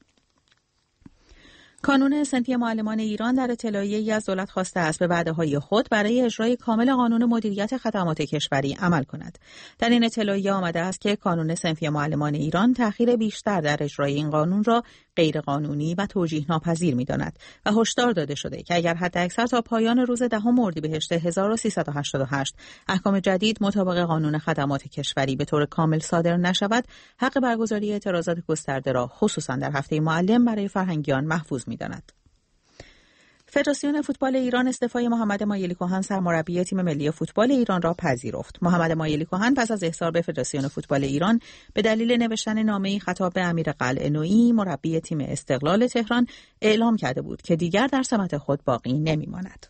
کانون صنفی معلمان ایران در اطلاعیه‌ای از دولت خواسته است به وعده‌های خود برای اجرای کامل قانون مدیریت خدمات کشوری عمل کند. در این اطلاعیه آمده است که کانون صنفی معلمان ایران تأخیر بیشتر در اجرای این قانون را غیرقانونی و توجیه ناپذیر می‌داند و هشدار داده شده که اگر حداکثر تا پایان روز دهم اردیبهشت هزار و سیصد و هشتاد و هشت احکام جدید مطابق قانون خدمات کشوری به طور کامل صادر نشود، حق برگزاری اعتراضات گسترده را خصوصا در هفته معلم برای فرهنگیان محفوظ می‌داند. فدراسیون فوتبال ایران استعفای محمد مایلی کهن سرمربی تیم ملی فوتبال ایران را پذیرفت. محمد مایلی کهن پس از احضار به فدراسیون فوتبال ایران به دلیل نوشتن نامه‌ای خطاب به امیر قلعه‌نویی مربی تیم استقلال تهران اعلام کرده بود که دیگر در سمت خود باقی نمی‌ماند.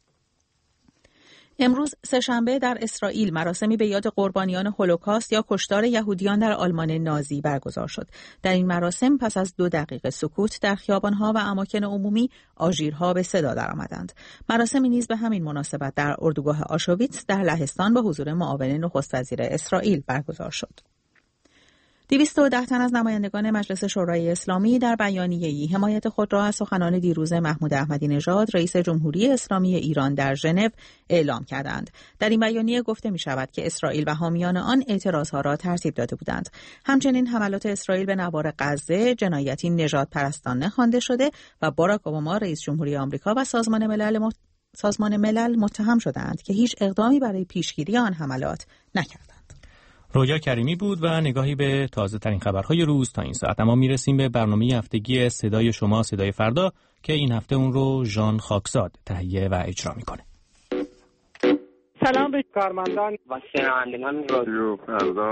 امروز سه‌شنبه در اسرائیل مراسمی به یاد قربانیان هولوکاست یا کشتار یهودیان در آلمان نازی برگزار شد. در این مراسم پس از دو دقیقه سکوت در خیابان‌ها و اماکن عمومی آژیرها به صدا درآمدند. مراسمی نیز به همین مناسبت در اردوگاه آشویتس در لهستان به حضور معاون نخست وزیر اسرائیل برگزار شد. دویست و ده تن از نمایندگان مجلس شورای اسلامی در بیانیه‌ای حمایت خود را از سخنان دیروز محمود احمدی نژاد رئیس جمهوری اسلامی ایران در ژنو اعلام کردند. در این بیانیه گفته می شود که اسرائیل و حامیان آن اعتراضها را ترتیب داده بودند. همچنین حملات اسرائیل به نوار غزه جنایتی نژاد پرستانه خوانده شده و باراک اوباما رئیس جمهوری آمریکا و سازمان ملل مت... سازمان ملل متهم شدند که هیچ اقدامی برای پیشگیری آن حملات نکردند. رویا کریمی بود و نگاهی به تازه ترین خبرهای روز تا این ساعت. اما میرسیم به برنامه هفتگی صدای شما صدای فردا که این هفته اون رو ژان خاکزاد تهیه و اجرا میکنه. سلام به کارمندان و شنوندگان رادیو فردا.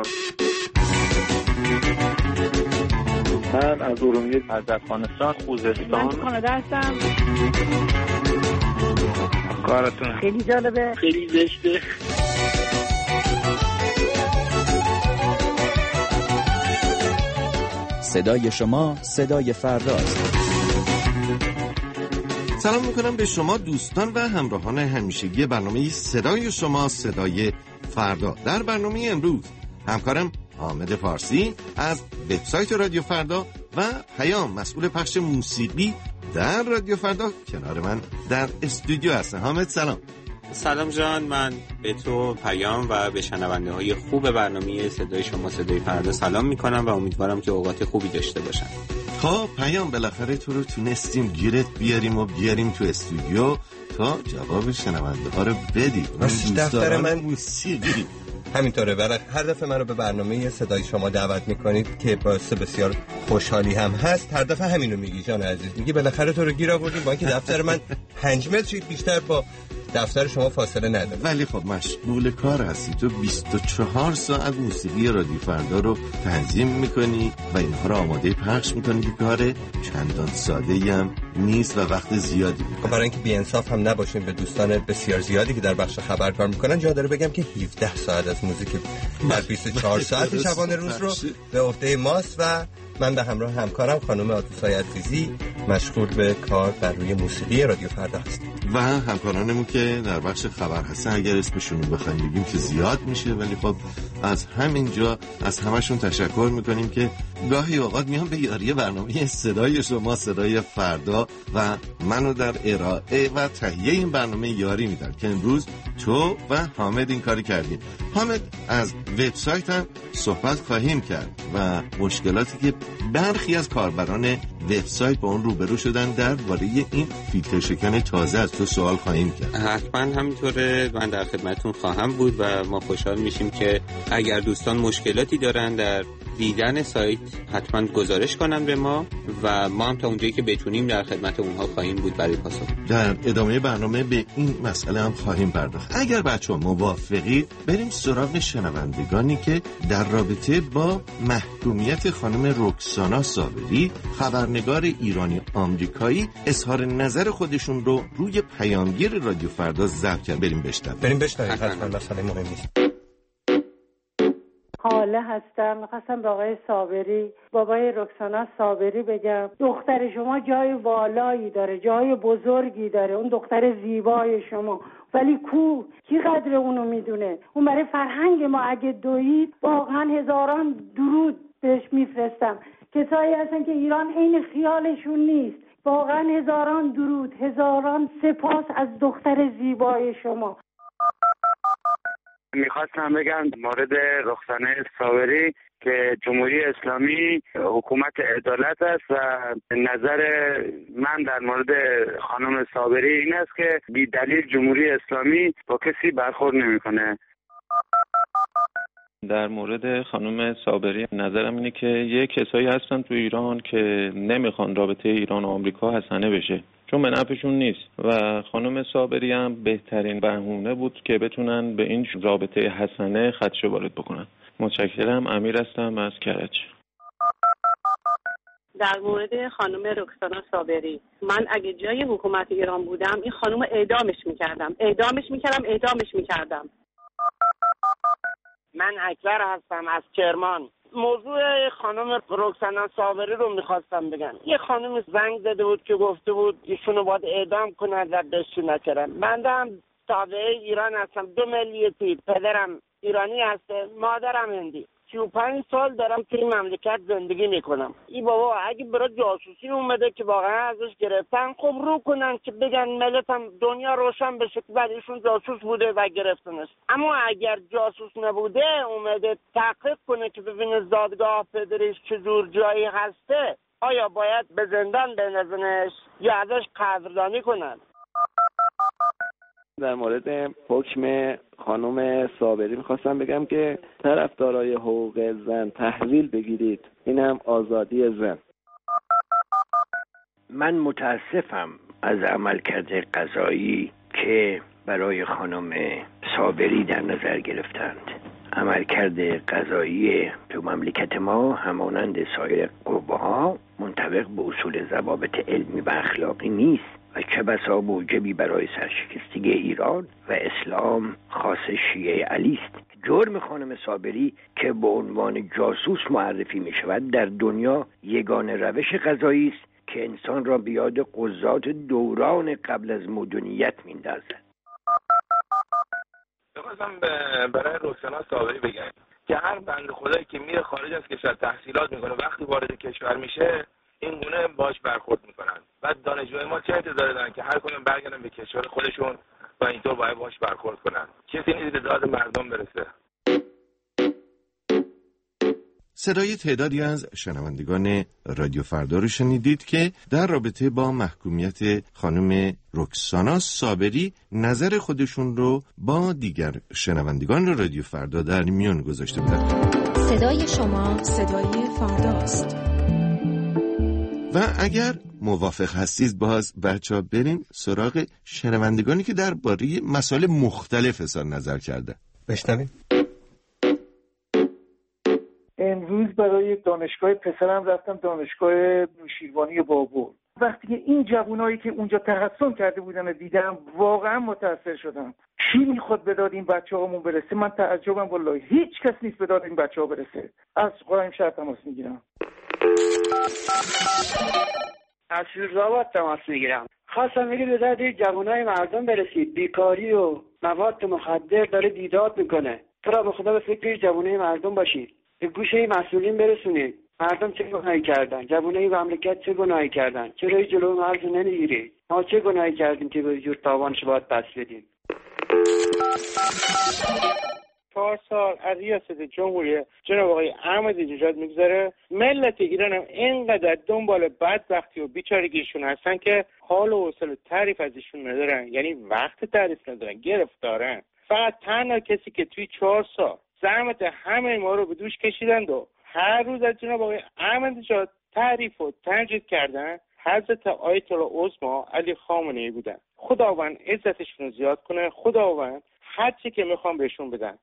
من از ارومیه از افغانستان خوزستان من کانادا هستم. کارتون خیلی جالبه، خیلی زشته. صدای شما صدای فرداست. سلام میکنم به شما دوستان و همراهان همیشگی برنامه صدای شما صدای فردا. در برنامه امروز همکارم حامد فارسی از وبسایت رادیو فردا و پیام مسئول پخش موسیقی در رادیو فردا کنار من در استودیو هستن. حامد سلام. سلام جان، من به تو، پیام و به شنونده های خوب برنامه صدای شما صدای فردا سلام میکنم و امیدوارم که اوقات خوبی داشته باشن. خب پیام، بالاخره تو رو تونستیم گیرت بیاریم و بیاریم تو استودیو تا جواب شنونده ها رو بدی. دفتر من موسیقی همینطوره. برای هر دفعه من رو به برنامه صدای شما دعوت میکنید که باعث بسیار خوشحالی هم هست. هر دفعه همینو میگی جان عزیز، میگی بالاخره تو رو گیر آوردیم با اینکه دفتر من پنج متر بیشتر با دفتر شما فاصله نداره. ولی خب مشغول کار هستی. تو بیست و چهار ساعت موسیقی رادیو فردا رو تنظیم میکنی و اینها رو آماده پخش میکنی که کار چندان ساده‌ای هم نیست و وقت زیادی میکنی. خب برای اینکه بی‌انصاف هم نباشیم به دوستان بسیار زیادی که در بخش خبر کار میکنن، جا داره بگم که هفده ساعت از موزیک در بیست و چهار ساعت شبانه روز رو به عهده ماست و من به همراه همکارم خانم آتوسای عزیزی مشغول به کار بر روی موسیقی رادیو فردا هستیم و همکارانمون که در بخش خبر هستن. اگر اسمشون رو بخوایم بگیم که زیاد میشه، ولی خب از همینجا از همشون تشکر میکنیم که گاهی اوقات میان به یاری برنامه صدای شما صدای فردا و منو در ارائه و تهیه این برنامه یاری میدن که امروز تو و حامد این کاری کردیم. حامد، از وبسایت هم صحبت خواهیم کرد و مشکلاتی که برخی از کاربران وبسایت با اون روبرو شدن درباره این فیلتر شکن تازه از تو سوال خواهیم کرد. حتما همینطوره، من در خدمتتون خواهم بود و ما خوشحال میشیم که اگر دوستان مشکلاتی دارن در دیدن سایت حتما گزارش کنن به ما و ما هم تا اونجایی که بتونیم در خدمت اونها خواهیم بود برای پاسخ. در ادامه برنامه به این مسئله هم خواهیم پرداخت. اگر بچه‌ها موافقید بریم سراغ شنوندگانی که در رابطه با محکومیت خانم رکسانا صابری، خبرنگار ایرانی آمریکایی، اظهار نظر خودشون رو روی پیامگیر رادیو فردا ضبط کردن. بریم بشنویم. بریم بشنویم. حتما مسئله مهمی است. حاله هستم. میخواستم به آقای صابری، بابای رکسانا صابری بگم دختر شما جای والایی داره، جای بزرگی داره، اون دختر زیبای شما، ولی کو کی قدر اونو میدونه؟ اون برای فرهنگ ما اگه دوید واقعا هزاران درود بهش میفرستم. کسایی هستن که ایران عین خیالشون نیست. واقعا هزاران درود، هزاران سپاس از دختر زیبای شما. میخواستم بگم مورد رکسانا صابری که جمهوری اسلامی حکومت عدالت است و نظر من در مورد خانم صابری این است که بی دلیل جمهوری اسلامی با کسی برخورد نمیکنه. در مورد خانم صابری نظرم اینه که یک کسایی هستن تو ایران که نمیخوان رابطه ایران و آمریکا حسنه بشه، چون به نفعشون نیست و خانم صابری هم بهترین بهونه بود که بتونن به این رابطه حسنه خدشه وارد بکنن. متشکرم. امیر هستم از کرج. در مورد خانم رکسانا صابری، من اگه جای حکومت ایران بودم این خانم اعدامش میکردم اعدامش میکردم اعدامش میکردم من اکبر هستم از کرمان. موضوع خانم رکسانا صابری رو میخواستم بگم. یه خانم زنگ زده بود که گفته بود ایشونو باید اعدام کنند و بهش نکردن. من هم تابعه ایران هستم، دو ملیتی، پدرم ایرانی هسته، مادرم هندی. سی و پنج سال دارم توی این مملکت زندگی میکنم. این بابا اگه برای جاسوسی اومده که واقعا ازش گرفتن، خب رو کنن که بگن ملتم دنیا روشن بشه که بعد ایشون جاسوس بوده و گرفتنش. اما اگر جاسوس نبوده اومده تحقیق کنه که ببینه زادگاه پدرش چه جور جایی هسته، آیا باید به زندان بندازنش یا ازش قدردانی کنن؟ در مورد حکم خانم صابری میخواستم بگم که طرفدارای حقوق زن تحویل بگیرید، این هم آزادی زن. من متاسفم از عملکرد قضایی که برای خانم صابری در نظر گرفتند. عملکرد قضایی تو مملکت ما همانند سایر قوه‌ها منطبق به اصول ضوابط علمی و اخلاقی نیست و چه بسا موجبی برای سرشکستگی ایران و اسلام خاص شیعه علی است. جرم خانم صابری که به عنوان جاسوس معرفی می شود در دنیا یگانه روش قضایی است که انسان را به یاد قضات دوران قبل از مدنیت می اندازد. بخواستم برای رکسانا صابری بگم که هر بنده خدایی که میره خارج از کشور تحصیلات میکنه وقتی وارد کشور میشه این گونه باش برخورد میکنن. بعد دانشجوهای ما چه انتظاری دارن که هر کدوم برگردن به کشور خودشون و اینطور باید باش برخورد کنن. کسی نیست به داد مردم برسه. صدای تعدادی از شنوندگان رادیو فردا رو شنیدید که در رابطه با محکومیت خانم رکسانا صابری نظر خودشون رو با دیگر شنوندگان رادیو فردا در میان گذاشته بودن. صدای شما صدای فرداست. و اگر موافق هستید باز بچه ها بریم سراغ شنوندگانی که درباره مسائل مختلف اظهار نظر کرده. بشنویم. امروز برای دانشگاه پسرم رفتم، دانشگاه نوشیروانی بابل. وقتی که این جوانایی که اونجا تحصیل کرده بودن دیدم واقعا متاثر شدم. کی میخواد به داد این بچه‌هامون برسه؟ من تعجبم والله، هیچ کس نیست به داد این بچه‌ها برسه. از قائم شهر تماس میگیرم. از فیروزآباد تماس میگیرم. خواستم بگم به داد جوانای مردم برسید. بیکاری و مواد مخدر داره دیدار میکنه. تو را به خدا به فکر جوانای مردم باشید. به گوش این مسئولین برسونید. مردم چه گناهی کردن؟ جوانای مملکت چه گناهی کردن؟ چرا این جلو مرز نمیگیرید؟ ما چه گناهی کردیم که به جور تاوانش باید پس بدیم؟ چهار سال از ریاست جمهوری جناب آقای احمدی نژاد میگذره، ملت ایران هم اینقدر دنبال بدبختی و بیچارگیشون هستن که حال و حوصله تعریف از ایشون ندارن. یعنی وقت تعریف ندارن، گرفتارن. فقط تنها کسی که توی چهار سال زحمت همه ما رو به دوش کشیدند و هر روز از جناب آقای احمدی نژاد تعریف و تمجید کردن حضرت آیت الله عظما علی خامنه‌ای بودن. خداوند عزتشون رو زیاد کنه، خداوند هر چی که میخوام بهشون بدن.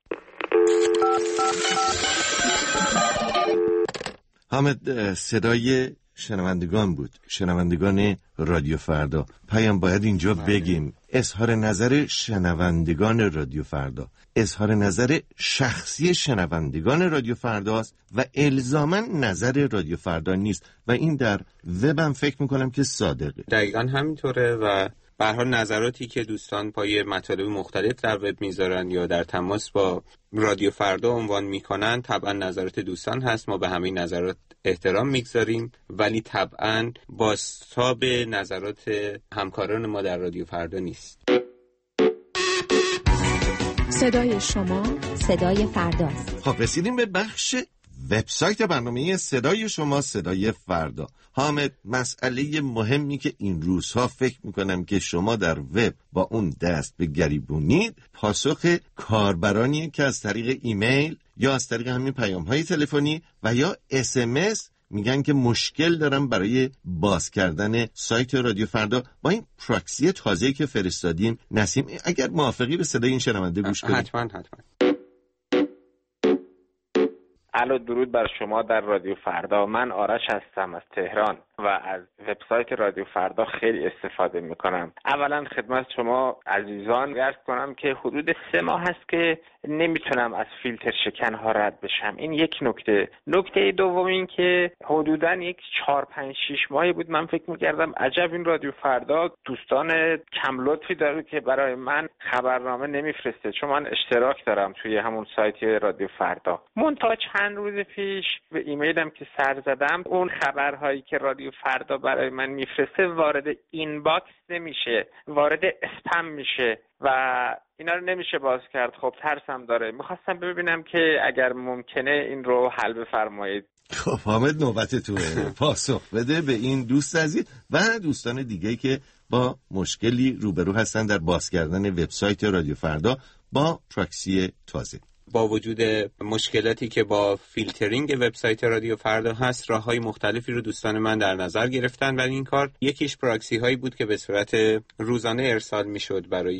حامد، صدای شنوندگان بود، شنوندگان رادیو فردا. پیام باید اینجا بگیم اظهار نظر شنوندگان رادیو فردا اظهار نظر شخصی شنوندگان رادیو فرداست و الزاماً نظر رادیو فردا نیست و این در وبم فکر میکنم که صادقه. دقیقاً همینطوره و به هر حال نظراتی که دوستان پای مطالب مختلف در وب میذارن یا در تماس با رادیو فردا عنوان میکنن طبعا نظرات دوستان هست. ما به همه نظرات احترام میگذاریم ولی طبعا بازتاب نظرات همکاران ما در رادیو فردا نیست. صدای شما صدای فرداست. خب رسیدیم به بخش وبسایت برنامه صدای شما صدای فردا. حامد، مسئله مهمی که این روزها فکر میکنم که شما در وب با اون دست به گریبونید پاسخ کاربرانیه که از طریق ایمیل یا از طریق همین پیام‌های تلفنی و یا اس ام اس میگن که مشکل دارم برای باز کردن سایت رادیو فردا با این پراکسی تازه‌ای که فرستادیم. نسیم، اگر موافقی به صدای این شنونده گوش کنید. حتما حتما. الو، درود بر شما در رادیو فردا. من آرش هستم از تهران و از وبسایت رادیو فردا خیلی استفاده میکنم. اولا خدمت شما عزیزان عرض کنم که حدود سه ماه هست که نمیتونم از فیلتر شکن ها رد بشم. این یک نکته. نکته دوم این که حدودا یک چهار پنج شش ماهی بود من فکر میکردم عجب این رادیو فردا دوستان کم لطفی داره که برای من خبرنامه نمیفرسته، چون من اشتراک دارم توی همون سایت رادیو فردا. منتها چند روز پیش به ایمیلم که سر زدم اون خبرهایی که رادیو فردا برای من میفرسته وارد اینباکس نمیشه، وارد اسپم میشه و اینا رو نمیشه باز کرد. خب ترسم داره. میخواستم ببینم که اگر ممکنه این رو حل بفرمایید. خب حامد، نوبت توه. پاسخ بده به این دوست عزیز و دوستان دیگه که با مشکلی روبرو هستن در باز کردن وبسایت رادیو فردا با پراکسی تازه. با وجود مشکلاتی که با فیلترینگ وبسایت رادیو فردا هست، راههای مختلفی رو دوستان من در نظر گرفتن برای این کار. یکیش پراکسی هایی بود که به صورت روزانه ارسال میشد برای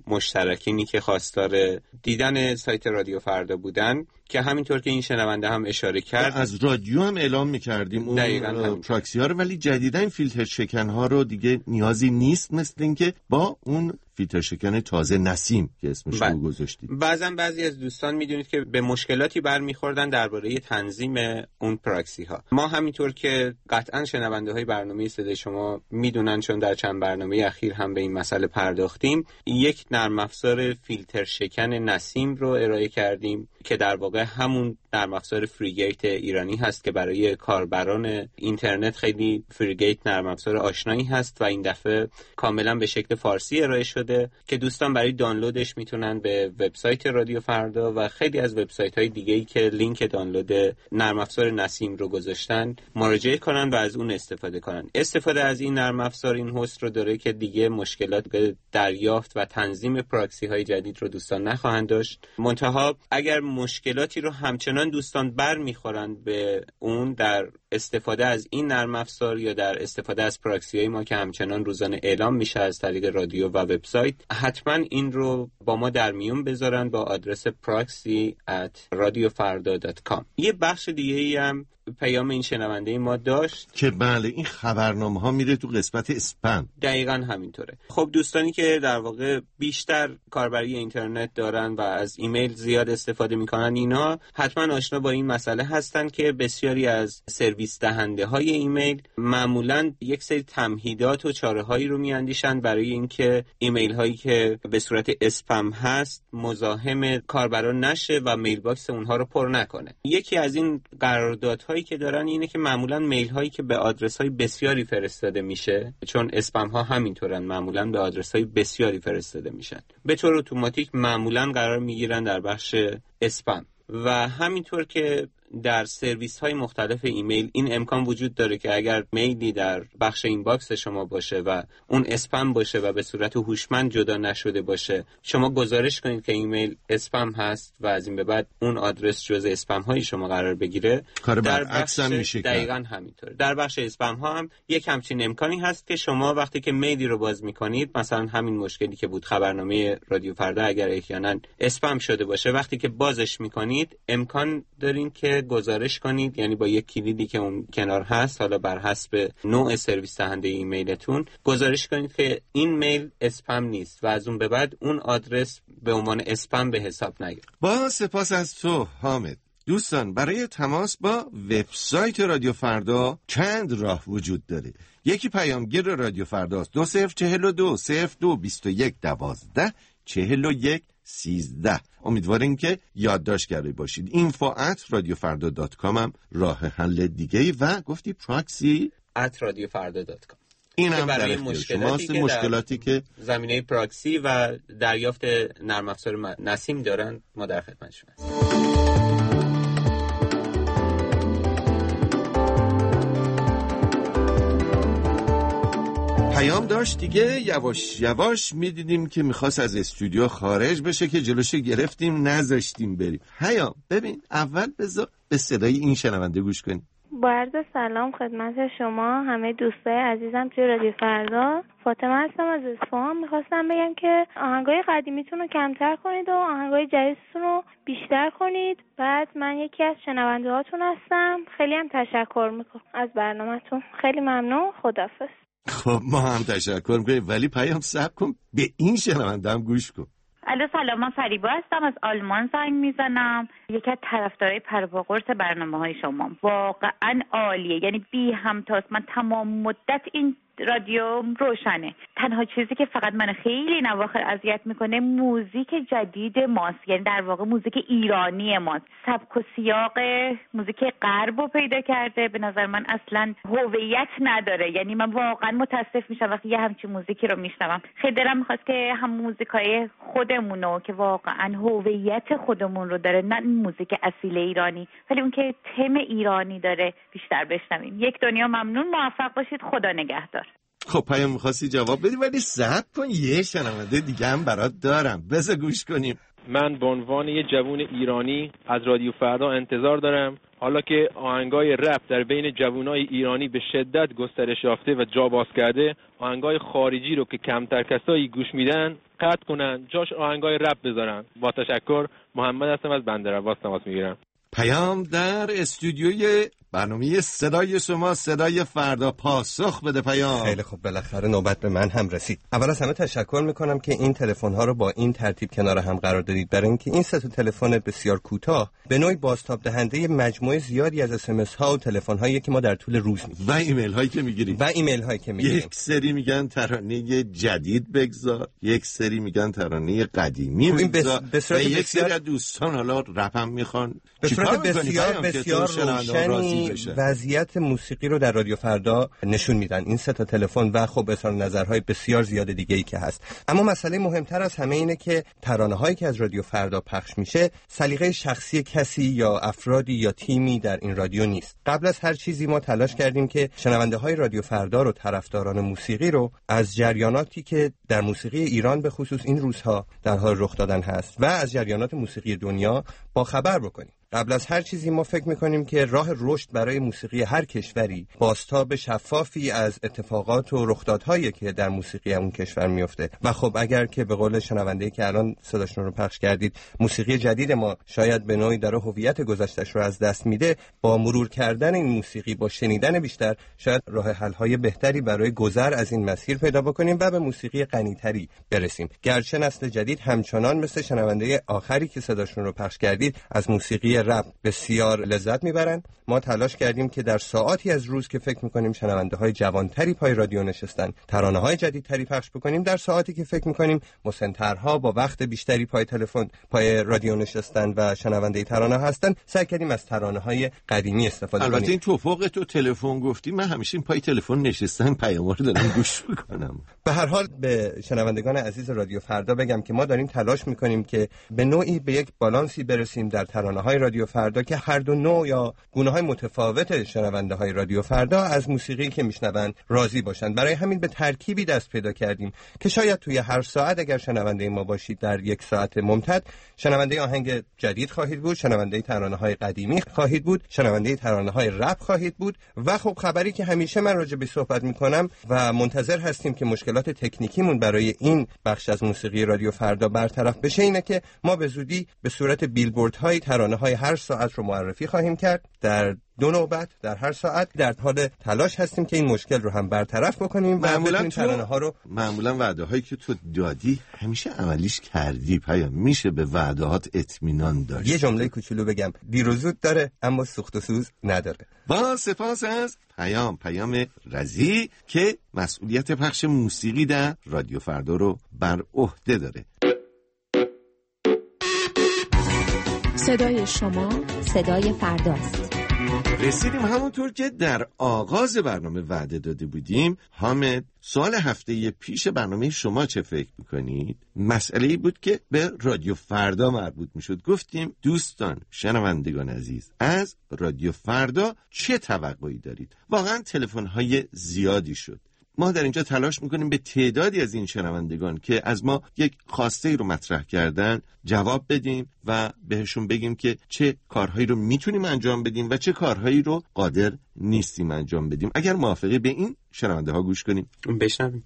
مشترکینی که خواستار دیدن سایت رادیو فردا بودن که همینطور که این شنونده هم اشاره کرد از رادیو هم اعلام می‌کردیم اون پراکسی ها رو، ولی جدیدا این فیلتر شکن ها رو دیگه نیازی نیست، مثل اینکه با اون فیلتر شکن تازه نسیم که اسمش رو گذاشتید. بعضا بعضی از دوستان میدونید که به مشکلاتی برمیخوردن درباره تنظیم اون پراکسی ها. ما همینطور که قطعا شنونده های برنامه صدای شما میدونن، چون در چند برنامه اخیر هم به این مسئله پرداختیم، یک نرم افزار فیلتر شکن نسیم رو ارائه کردیم که در واقع همون نرم افزار فریگیت ایرانی هست که برای کاربران اینترنت خیلی فریگیت نرم افزار آشنایی هست و این دفعه کاملا به شکل فارسی ارائه شده که دوستان برای دانلودش میتونن به وبسایت رادیو فردا و خیلی از وبسایت‌های دیگه‌ای که لینک دانلود نرم افزار نسیم رو گذاشتن مراجعه کنن و از اون استفاده کنن. استفاده از این نرم افزار این هست رو داره که دیگه مشکلات به دریافت و تنظیم پراکسی‌های جدید رو دوستان نخواهند داشت. منتها اگر مشکلاتی رو همچنان دوستان بر میخورند به اون در استفاده از این نرم افزار یا در استفاده از پراکسی‌های ما که همچنان روزانه اعلام میشه از طریق رادیو و وبسایت، حتما این رو با ما در میون بذارن با آدرس پراکسی ات رادیو فردا دات کام. یه بخش دیگه ای هم پیام این شنونده ما داشت که بله این خبرنامه ها میره تو قسمت اسپم. دقیقاً همینطوره. خب دوستانی که در واقع بیشتر کاربری اینترنت دارن و از ایمیل زیاد استفاده میکنن، اینا حتما آشنا با این مسئله هستن که بسیاری از سرویس دهنده های ایمیل معمولاً یک سری تمهیدات و چاره هایی رو میاندیشن برای اینکه ایمیل هایی که به صورت اسپم هست مزاحم کاربران نشه و میل باکس اونها رو پر نکنه. یکی از این قراردادها که دارن اینه که معمولا میل هایی که به آدرس های بسیاری فرستاده میشه، چون اسپم ها همینطورن، معمولا به آدرس های بسیاری فرستاده میشن، به طور اتوماتیک معمولا قرار میگیرن در بخش اسپم. و همینطور که در سرویس های مختلف ایمیل این امکان وجود داره که اگر میلی در بخش اینباکس شما باشه و اون اسپم باشه و به صورت هوشمند جدا نشده باشه، شما گزارش کنید که ایمیل اسپم هست و از این به بعد اون آدرس جزء اسپم های شما قرار بگیره. کار برعکس هم میشه. دقیقاً همینطور. در بخش اسپم ها هم یک همچین امکانی هست که شما وقتی که میلی رو باز میکنید، مثلا همین مشکلی که بود خبرنامه رادیو فردا اگر احیانا اسپم شده باشه، وقتی که بازش میکنید امکان دارین که گزارش کنید، یعنی با یک کلیدی که اون کنار هست، حالا بر حسب نوع سرویس دهنده ایمیلتون، گزارش کنید که این میل اسپم نیست و از اون به بعد اون آدرس به عنوان اسپم به حساب نگیره. با سپاس از تو حامد. دوستان برای تماس با وبسایت رادیو فردا چند راه وجود داره. یکی پیامگیر رادیو فرداست، دو صفر چهل و دو صفر دو بیست و یک دوازده چهل و یک سیزده. امیدواریم که یادداشت کرده باشید. اینفو ات رادیو فردا دات کام هم راه حل دیگه و گفتی پراکسی ات رادیو فردا دات کام. این هم برای مشکلاتی که مشکلاتی که زمینه پراکسی و دریافت نرم افزار نسیم دارن، ما در خدمتشون هستیم. پیام داشت دیگه، یواش یواش میدیدیم که میخواست از استودیو خارج بشه که جلوشو گرفتیم نذاشتیم بریم. پیام ببین، اول بذار به صدای این شنونده گوش کنیم. با عرض سلام خدمت شما همه دوستای عزیزم توی رادیو فردا. فاطمه هستم از اصفهان. میخواستم بگم که آهنگای قدیمیتون رو کمتر کنید و آهنگای جدیدتون رو بیشتر کنید. بعد من یکی از شنونده هاتون هستم. خیلی هم تشکر میکنم از برنامه‌تون. خیلی ممنون. خداحافظ. خب ما هم تشکر میکنیم، ولی پیام صبر کن به این شنونده هم گوش کن. الو سلام، من فریبا هستم از آلمان زنگ میزنم. یکی از طرفدارای پر و قرص برنامه‌های شما. واقعا عالیه، یعنی بی همتاست. من تمام مدت این رادیو روشنه. تنها چیزی که فقط من خیلی این اواخر اذیت میکنه موزیک جدید ماست، یعنی در واقع موزیک ایرانی ماست. سبک و سیاق موزیک غرب رو پیدا کرده، به نظر من اصلا هویت نداره. یعنی من واقعا متاسف میشم وقتی یه همچین موزیکی رو میشنوم. خیلی دلم میخواست که هم موزیکای خودمونو که واقعا هویت خودمون رو داره، نه موزیک اصیل ایرانی، ولی اون که تم ایرانی داره بیشتر بشنویم. یک دنیا ممنون، موفق باشید، خدا نگهدار. خب پیام می‌خواستی جواب بدی، ولی صبر کن یه شنونده دیگه هم برات دارم، بذار گوش کنیم. من به عنوان یه جوون ایرانی از رادیو فردا انتظار دارم حالا که آهنگای رپ در بین جوانای ایرانی به شدت گسترش یافته و جا باز کرده، آهنگای خارجی رو که کمتر کسایی گوش میدن قطع کنن، جاش آهنگای رپ بذارن. با تشکر، محمد هستم از بندرعباس تماس میگیرم. پیام در استودیوی برنامه صدای شما، صدای فردا. پاسخ بده پیام. خیلی خوب، بالاخره نوبت به من هم رسید. اول از همه تشکر میکنم که این تلفن ها رو با این ترتیب کنار هم قرار دادید، برای اینکه این سه تا تلفن بسیار کوتاه به نوعی بازتاب دهنده مجموعه زیادی از اس ام اس ها و تلفن هایی که ما در طول روز میگیریم و ایمیل هایی که میگیریم و ایمیل هایی که میگیریم. یک سری میگن ترانه جدید بگذار، یک سری میگن ترانه قدیمی بگذار، بس... و یک سری از دوستان حالا رپ هم میخوان. به صورت بسیار بسیار روشنی وضعیت موسیقی رو در رادیو فردا نشون میدن این سه تا تلفن و خب اظهار نظرهای بسیار زیاد دیگه‌ای که هست. اما مسئله مهمتر از همه اینه که ترانه‌هایی که از رادیو فردا پخش میشه سلیقه شخصی کسی یا افرادی یا تیمی در این رادیو نیست. قبل از هر چیزی ما تلاش کردیم که شنونده‌های رادیو فردا رو، طرفداران موسیقی رو، از جریاناتی که در موسیقی ایران به خصوص این روزها در حال رخ دادن هست و از جریانات موسیقی دنیا با خبر بکنیم. قبل از هر چیزی ما فکر میکنیم که راه رشد برای موسیقی هر کشوری بازتاب شفافی از اتفاقات و رخدادهایی که در موسیقی اون کشور میفته و خب اگر که به قول شنونده‌ای که الان صداشون رو پخش کردید، موسیقی جدید ما شاید به نوعی داره هویت گذشته‌اش رو از دست میده، با مرور کردن این موسیقی، با شنیدن بیشتر، شاید راه حل‌های بهتری برای گذر از این مسیر پیدا بکنیم و به موسیقی غنی‌تری برسیم. گرچه نسل جدید همچنان مثل شنونده آخری که صداشون رو پخش کردید از موسیقی رپ بسیار لذت میبرن. ما تلاش کردیم که در ساعاتی از روز که فکر میکنیم شنونده های جوانتری پای رادیو نشستن ترانه های جدیدتری پخش بکنیم، در ساعاتی که فکر میکنیم مسن‌ترها با وقت بیشتری پای تلفن پای رادیو نشستن و شنونده ترانه هستن، سعی کردیم از ترانه های قدیمی استفاده کنیم. البته این توفیق تو تلفن گفتی، من همیشه پای تلفن نشستم پیام‌ها رو دارم گوش میکنم. به هر حال به شنوندگان عزیز رادیو فردا بگم که ما داریم تلاش میکنیم که به نوعی به یک بالانسی برسیم در ترانه های رادیو فردا که هر دو نوع یا گونه‌های متفاوت شنونده های رادیو فردا از موسیقی که میشنون راضی باشند. برای همین به ترکیبی دست پیدا کردیم که شاید توی هر ساعت اگر شنونده ما باشید در یک ساعت ممتد شنونده آهنگ جدید خواهید بود، شنونده ترانه های قدیمی خواهید بود، شنونده ترانه های رپ خواهید بود و خب خبری که همیشه من راجع به صحبت میکنم و منتظر هستیم که مشکلات تکنیکیمون برای این بخش از موسیقی رادیو فردا برطرف بشه اینه که ما به زودی به صورت بیلبوردهای ترانه های هر ساعت رو معرفی خواهیم کرد. در دو نوبت در هر ساعت در حال تلاش هستیم که این مشکل رو هم برطرف بکنیم و بتونیم ترانه ها رو. معمولا وعده هایی که تو دادی همیشه عملیش کردی پیام، میشه به وعدهات اطمینان داشت. یه جمله کوچولو بگم، دیر و زود داره اما سوخت و سوز نداره. با سپاس از پیام پیام رضی که مسئولیت پخش موسیقی در رادیو فردا رو بر عهده داره. صدای شما صدای فرداست. رسیدیم همونطور که در آغاز برنامه وعده داده بودیم. حامد، سوال هفته پیش برنامه شما چه فکر میکنید؟ مسئله‌ای بود که به رادیو فردا مربوط میشد. گفتیم دوستان شنوندگان عزیز، از رادیو فردا چه توقعی دارید؟ واقعا تلفن‌های زیادی شد. ما در اینجا تلاش میکنیم به تعدادی از این شنوندگان که از ما یک خواسته رو مطرح کردن جواب بدیم و بهشون بگیم که چه کارهایی رو میتونیم انجام بدیم و چه کارهایی رو قادر نیستیم انجام بدیم. اگر موافقی به این شنونده ها گوش کنیم. بشنویم.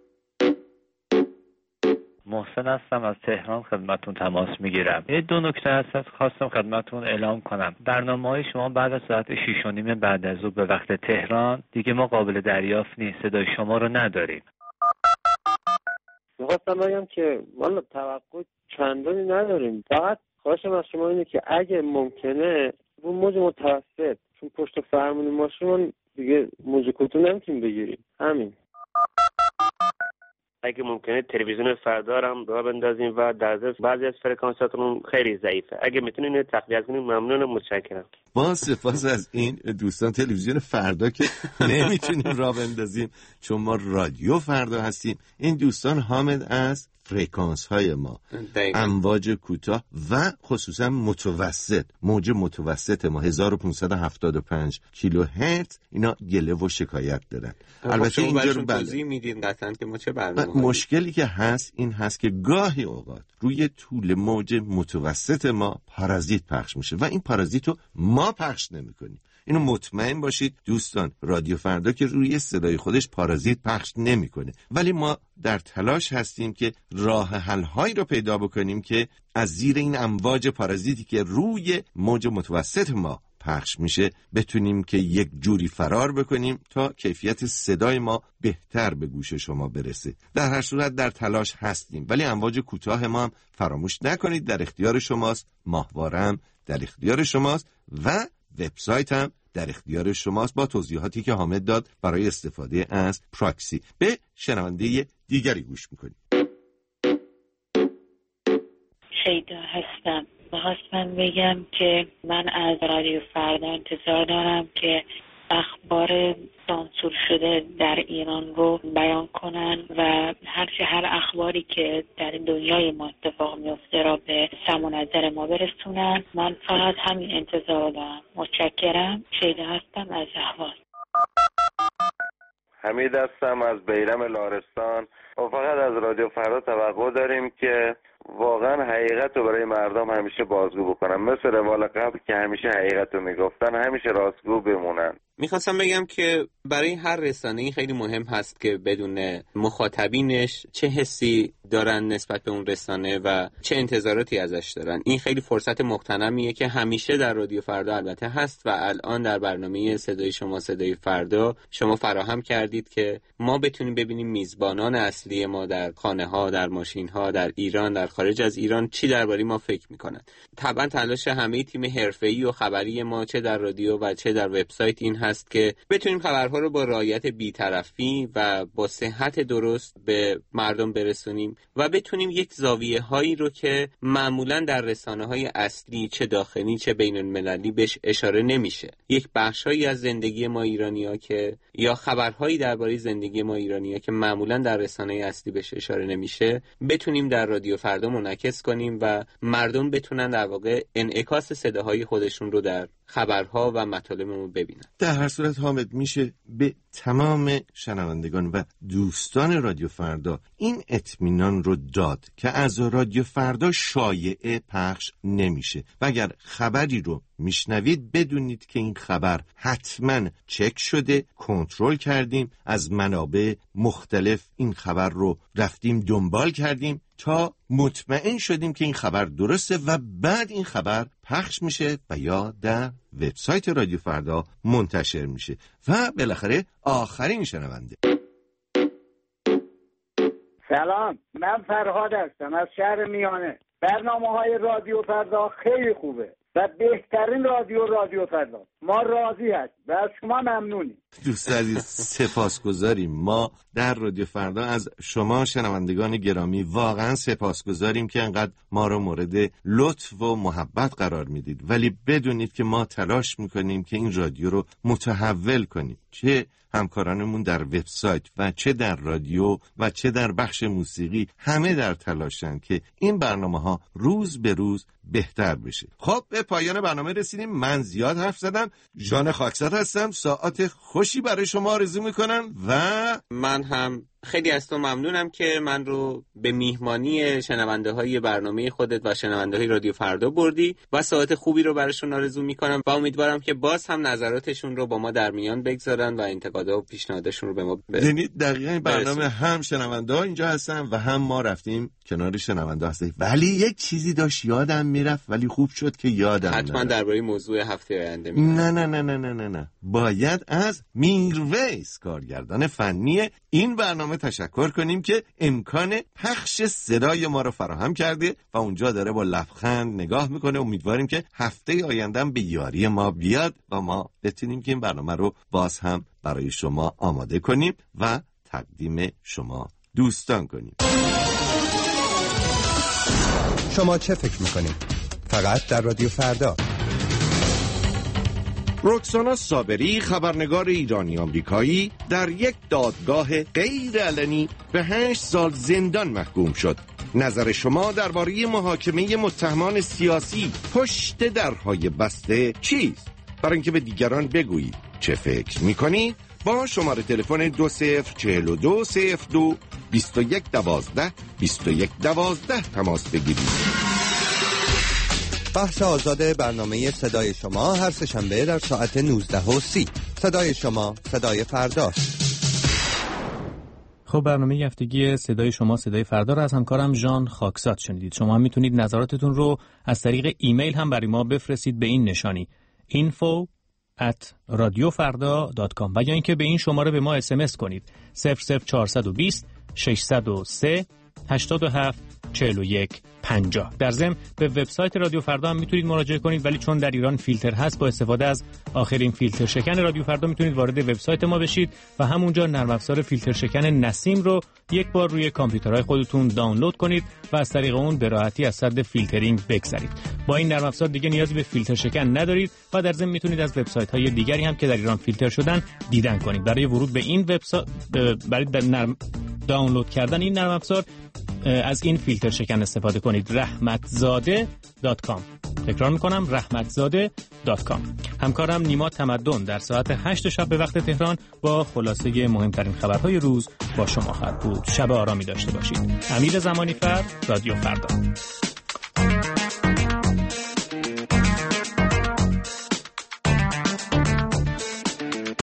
محسن هستم، از تهران خدمتون تماس میگیرم. یه دو نکته هست خواستم خدمتون اعلام کنم. برنامه‌های شما بعد از ساعت شش و نیم بعد از ظهر به وقت تهران دیگه ما قابل دریافت نیست، صدای شما رو نداریم. میخواستم بگم که والا توقع چندانی نداریم، فقط خواهشم از شما اینه که اگه ممکنه اون موج متوسط، چون پشت فرمون ماشین دیگه موج کوتاه نمیتونیم بگیریم، همین. اگه ممکنه تلویزیون فردا هم راه بندازیم و در ضمن بعضی از فرکانساتون خیلی ضعیفه، اگه میتونین تقویت کنین ممنونم، متشکرم. با سپاس از این دوستان تلویزیون فردا که نمیتونیم راه بندازیم چون ما رادیو فردا هستیم. این دوستان حامد از فرکانس های ما دقیقا. امواج کوتاه و خصوصا متوسط، موج متوسط ما هزار و پانصد و هفتاد و پنج کیلوهرتز، اینا گله و شکایت دارن. البته اینجا رو توضیح میدین قطعاً که ما چه برنامه‌ای مشکلی که هست این هست که گاهی اوقات روی طول موج متوسط ما پارازیت پخش میشه و این پارازیت رو ما پخش نمی‌کنیم. اینو مطمئن باشید دوستان، رادیو فردا که روی صدای خودش پارازیت پخش نمی‌کنه، ولی ما در تلاش هستیم که راه حل‌هایی رو پیدا بکنیم که از زیر این امواج پارازیتی که روی موج متوسط ما پخش میشه بتونیم که یک جوری فرار بکنیم تا کیفیت صدای ما بهتر به گوش شما برسه. در هر صورت در تلاش هستیم، ولی امواج کوتاه ما هم فراموش نکنید در اختیار شماست، ماهوارم در اختیار شماست و وبسایت هم در اختیار شماست با توضیحاتی که حامد داد برای استفاده از پراکسی. به شنونده دیگری گوش میکنیم. شیدا هستم. می‌خواستم بگم که من از رادیو فردا انتظار دارم که اخبار سانسور شده در ایران رو بیان کنن و هرچه هر اخباری که در دنیای ما اتفاق میفته را به سمع و نظر ما برسونن. من فقط همین انتظار دارم. متشکرم. شیدا هستم از اهواز. حمید هستم از بیرم لارستان. ما فقط از رادیو فردا توقع داریم که واقعا حقیقت رو برای مردم همیشه بازگو بکنن، مثل روال قبل که همیشه حقیقت رو میگفتن همیشه راستگو بمونن. میخواستم بگم که برای هر رسانه‌ای خیلی مهم هست که بدون مخاطبینش چه حسی دارن نسبت به اون رسانه و چه انتظاراتی ازش دارن. این خیلی فرصت مغتنمیه که همیشه در رادیو فردا البته هست و الان در برنامه صدای شما صدای فردا شما فراهم کردید که ما بتونیم ببینیم میزبانان اصلی ما در خانه‌ها، در ماشین‌ها، در ایران، در خارج از ایران چی درباره ما فکر میکنن. طبعا تلاش همه تیم حرفه‌ای و خبری ما چه در رادیو و چه در وبسایت این هست که بتونیم خبرها رو با رعایت بی‌طرفی و با صحت درست به مردم برسونیم و بتونیم یک زاویه هایی رو که معمولا در رسانه‌های اصلی چه داخلی چه بین‌المللی بهش اشاره نمیشه، یک بخشایی از زندگی ما ایرانی‌ها که یا خبرهایی درباره زندگی ما ایرانی‌ها که معمولا در رسانه اصلی بهش اشاره نمیشه بتونیم در رادیو فردا منعکس کنیم و مردم بتونن در واقع انعکاس صداهای خودشون رو در خبرها و مطالبمون ببینن. در هر صورت حامد میشه به تمام شنوندگان و دوستان رادیو فردا این اطمینان رو داد که از رادیو فردا شایعه پخش نمیشه و اگر خبری رو میشنوید بدونید که این خبر حتما چک شده، کنترل کردیم، از منابع مختلف این خبر رو رفتیم دنبال کردیم تا مطمئن شدیم که این خبر درسته و بعد این خبر پخش میشه و یا در وبسایت رادیو فردا منتشر میشه. و بالاخره آخرین شنونده. سلام، من فرهاد هستم از شهر میانه. برنامه‌های رادیو فردا خیلی خوبه و بهترین رادیو رادیو فردا. ما راضی هستیم و از شما ممنونیم. دوست عزیز سپاسگزاریم. ما در رادیو فردا از شما شنوندگان گرامی واقعا سپاسگزاریم که انقدر ما رو مورد لطف و محبت قرار میدید، ولی بدونید که ما تلاش میکنیم که این رادیو رو متحول کنیم، چه همکارانمون در وبسایت و چه در رادیو و چه در بخش موسیقی همه در تلاشن که این برنامه‌ها روز به روز بهتر بشه. خب به پایان برنامه رسیدیم. من زیاد حرف زدم. ژان خاکساد هستم. ساعت خوشی برای شما آرزو میکنم و من هم خیلی از تو ممنونم که من رو به میهمانی شنونده های برنامه خودت و شنونده های رادیو فردا بردی و ساعت خوبی رو براشون آرزو میکنم و امیدوارم که باز هم نظراتشون رو با ما در میان بگذارن و انتقادها و پیشنهادشون رو به ما برسونن. یعنی دقیقاً این برنامه هم شنونده ها اینجا هستن و هم ما رفتیم کنار شنونده ها هستیم. ولی یک چیزی داشت یادم میرفت ولی خوب شد که یادم نرفت. حتما درباره موضوع هفته آینده میگم. نه نه نه نه نه نه نه باید از میرویس کارگردان فنی این برنامه تشکر کنیم که امکان پخش صدای ما رو فراهم کرده و اونجا داره با لبخند نگاه میکنه. امیدواریم که هفته آینده به یاری ما بیاد و ما بتونیم که این برنامه رو باز هم برای شما آماده کنیم و تقدیم شما دوستان کنیم. شما چه فکر میکنید؟ فقط در رادیو فردا. رکسانا صابری خبرنگار ایرانی آمریکایی در یک دادگاه غیر علنی به هشت سال زندان محکوم شد. نظر شما درباره محاکمه متهمان سیاسی پشت درهای بسته چیست؟ برای اینکه به دیگران بگویید چه فکر میکنید با شماره تلفن دو صفر چهل و دو صفر دو بیست و یک دوازده بیست و یک دوازده تماس بگیرید. بخش آزاد برنامه صدای شما هر سه‌شنبه در ساعت نوزده و سی. صدای شما، صدای فرداست. خب برنامه هفتگی صدای شما صدای فردا رو از همکارم ژان خاکساد شنیدید. شما هم میتونید نظراتتون رو از طریق ایمیل هم برای ما بفرستید به این نشانی info at radiofarda dot com و یا اینکه به این شماره به ما اس ام اس کنید صفر صفر چهارصد و بیست ششصد و سه هشتاد و هفت چهل و یک پنجاه. در ضمن به وبسایت رادیو فردا هم میتونید مراجعه کنید، ولی چون در ایران فیلتر هست با استفاده از آخرین فیلتر شکن رادیو فردا میتونید وارد وبسایت ما بشید و همونجا نرم افزار فیلتر شکن نسیم رو یک بار روی کامپیوترهای خودتون دانلود کنید و از طریق اون به راحتی از سد فیلترینگ بگذرید. با این نرم افزار دیگه نیازی به فیلتر شکن ندارید و در ضمن میتونید از وبسایت‌های دیگری هم که در ایران فیلتر شدن دیدن کنید. برای ورود به این وبسایت، برای نرم دانلود کردن این نرم افزار از این فیلتر شکن استفاده کنید. رحمتزاده دات کام. تکرار میکنم رحمتزاده دات کام. همکارم نیما تمدن در ساعت هشت شب به وقت تهران با خلاصه مهمترین خبرهای روز با شما خواهد بود. شب آرامی داشته باشید. امیر زمانی فر، رادیو فردا.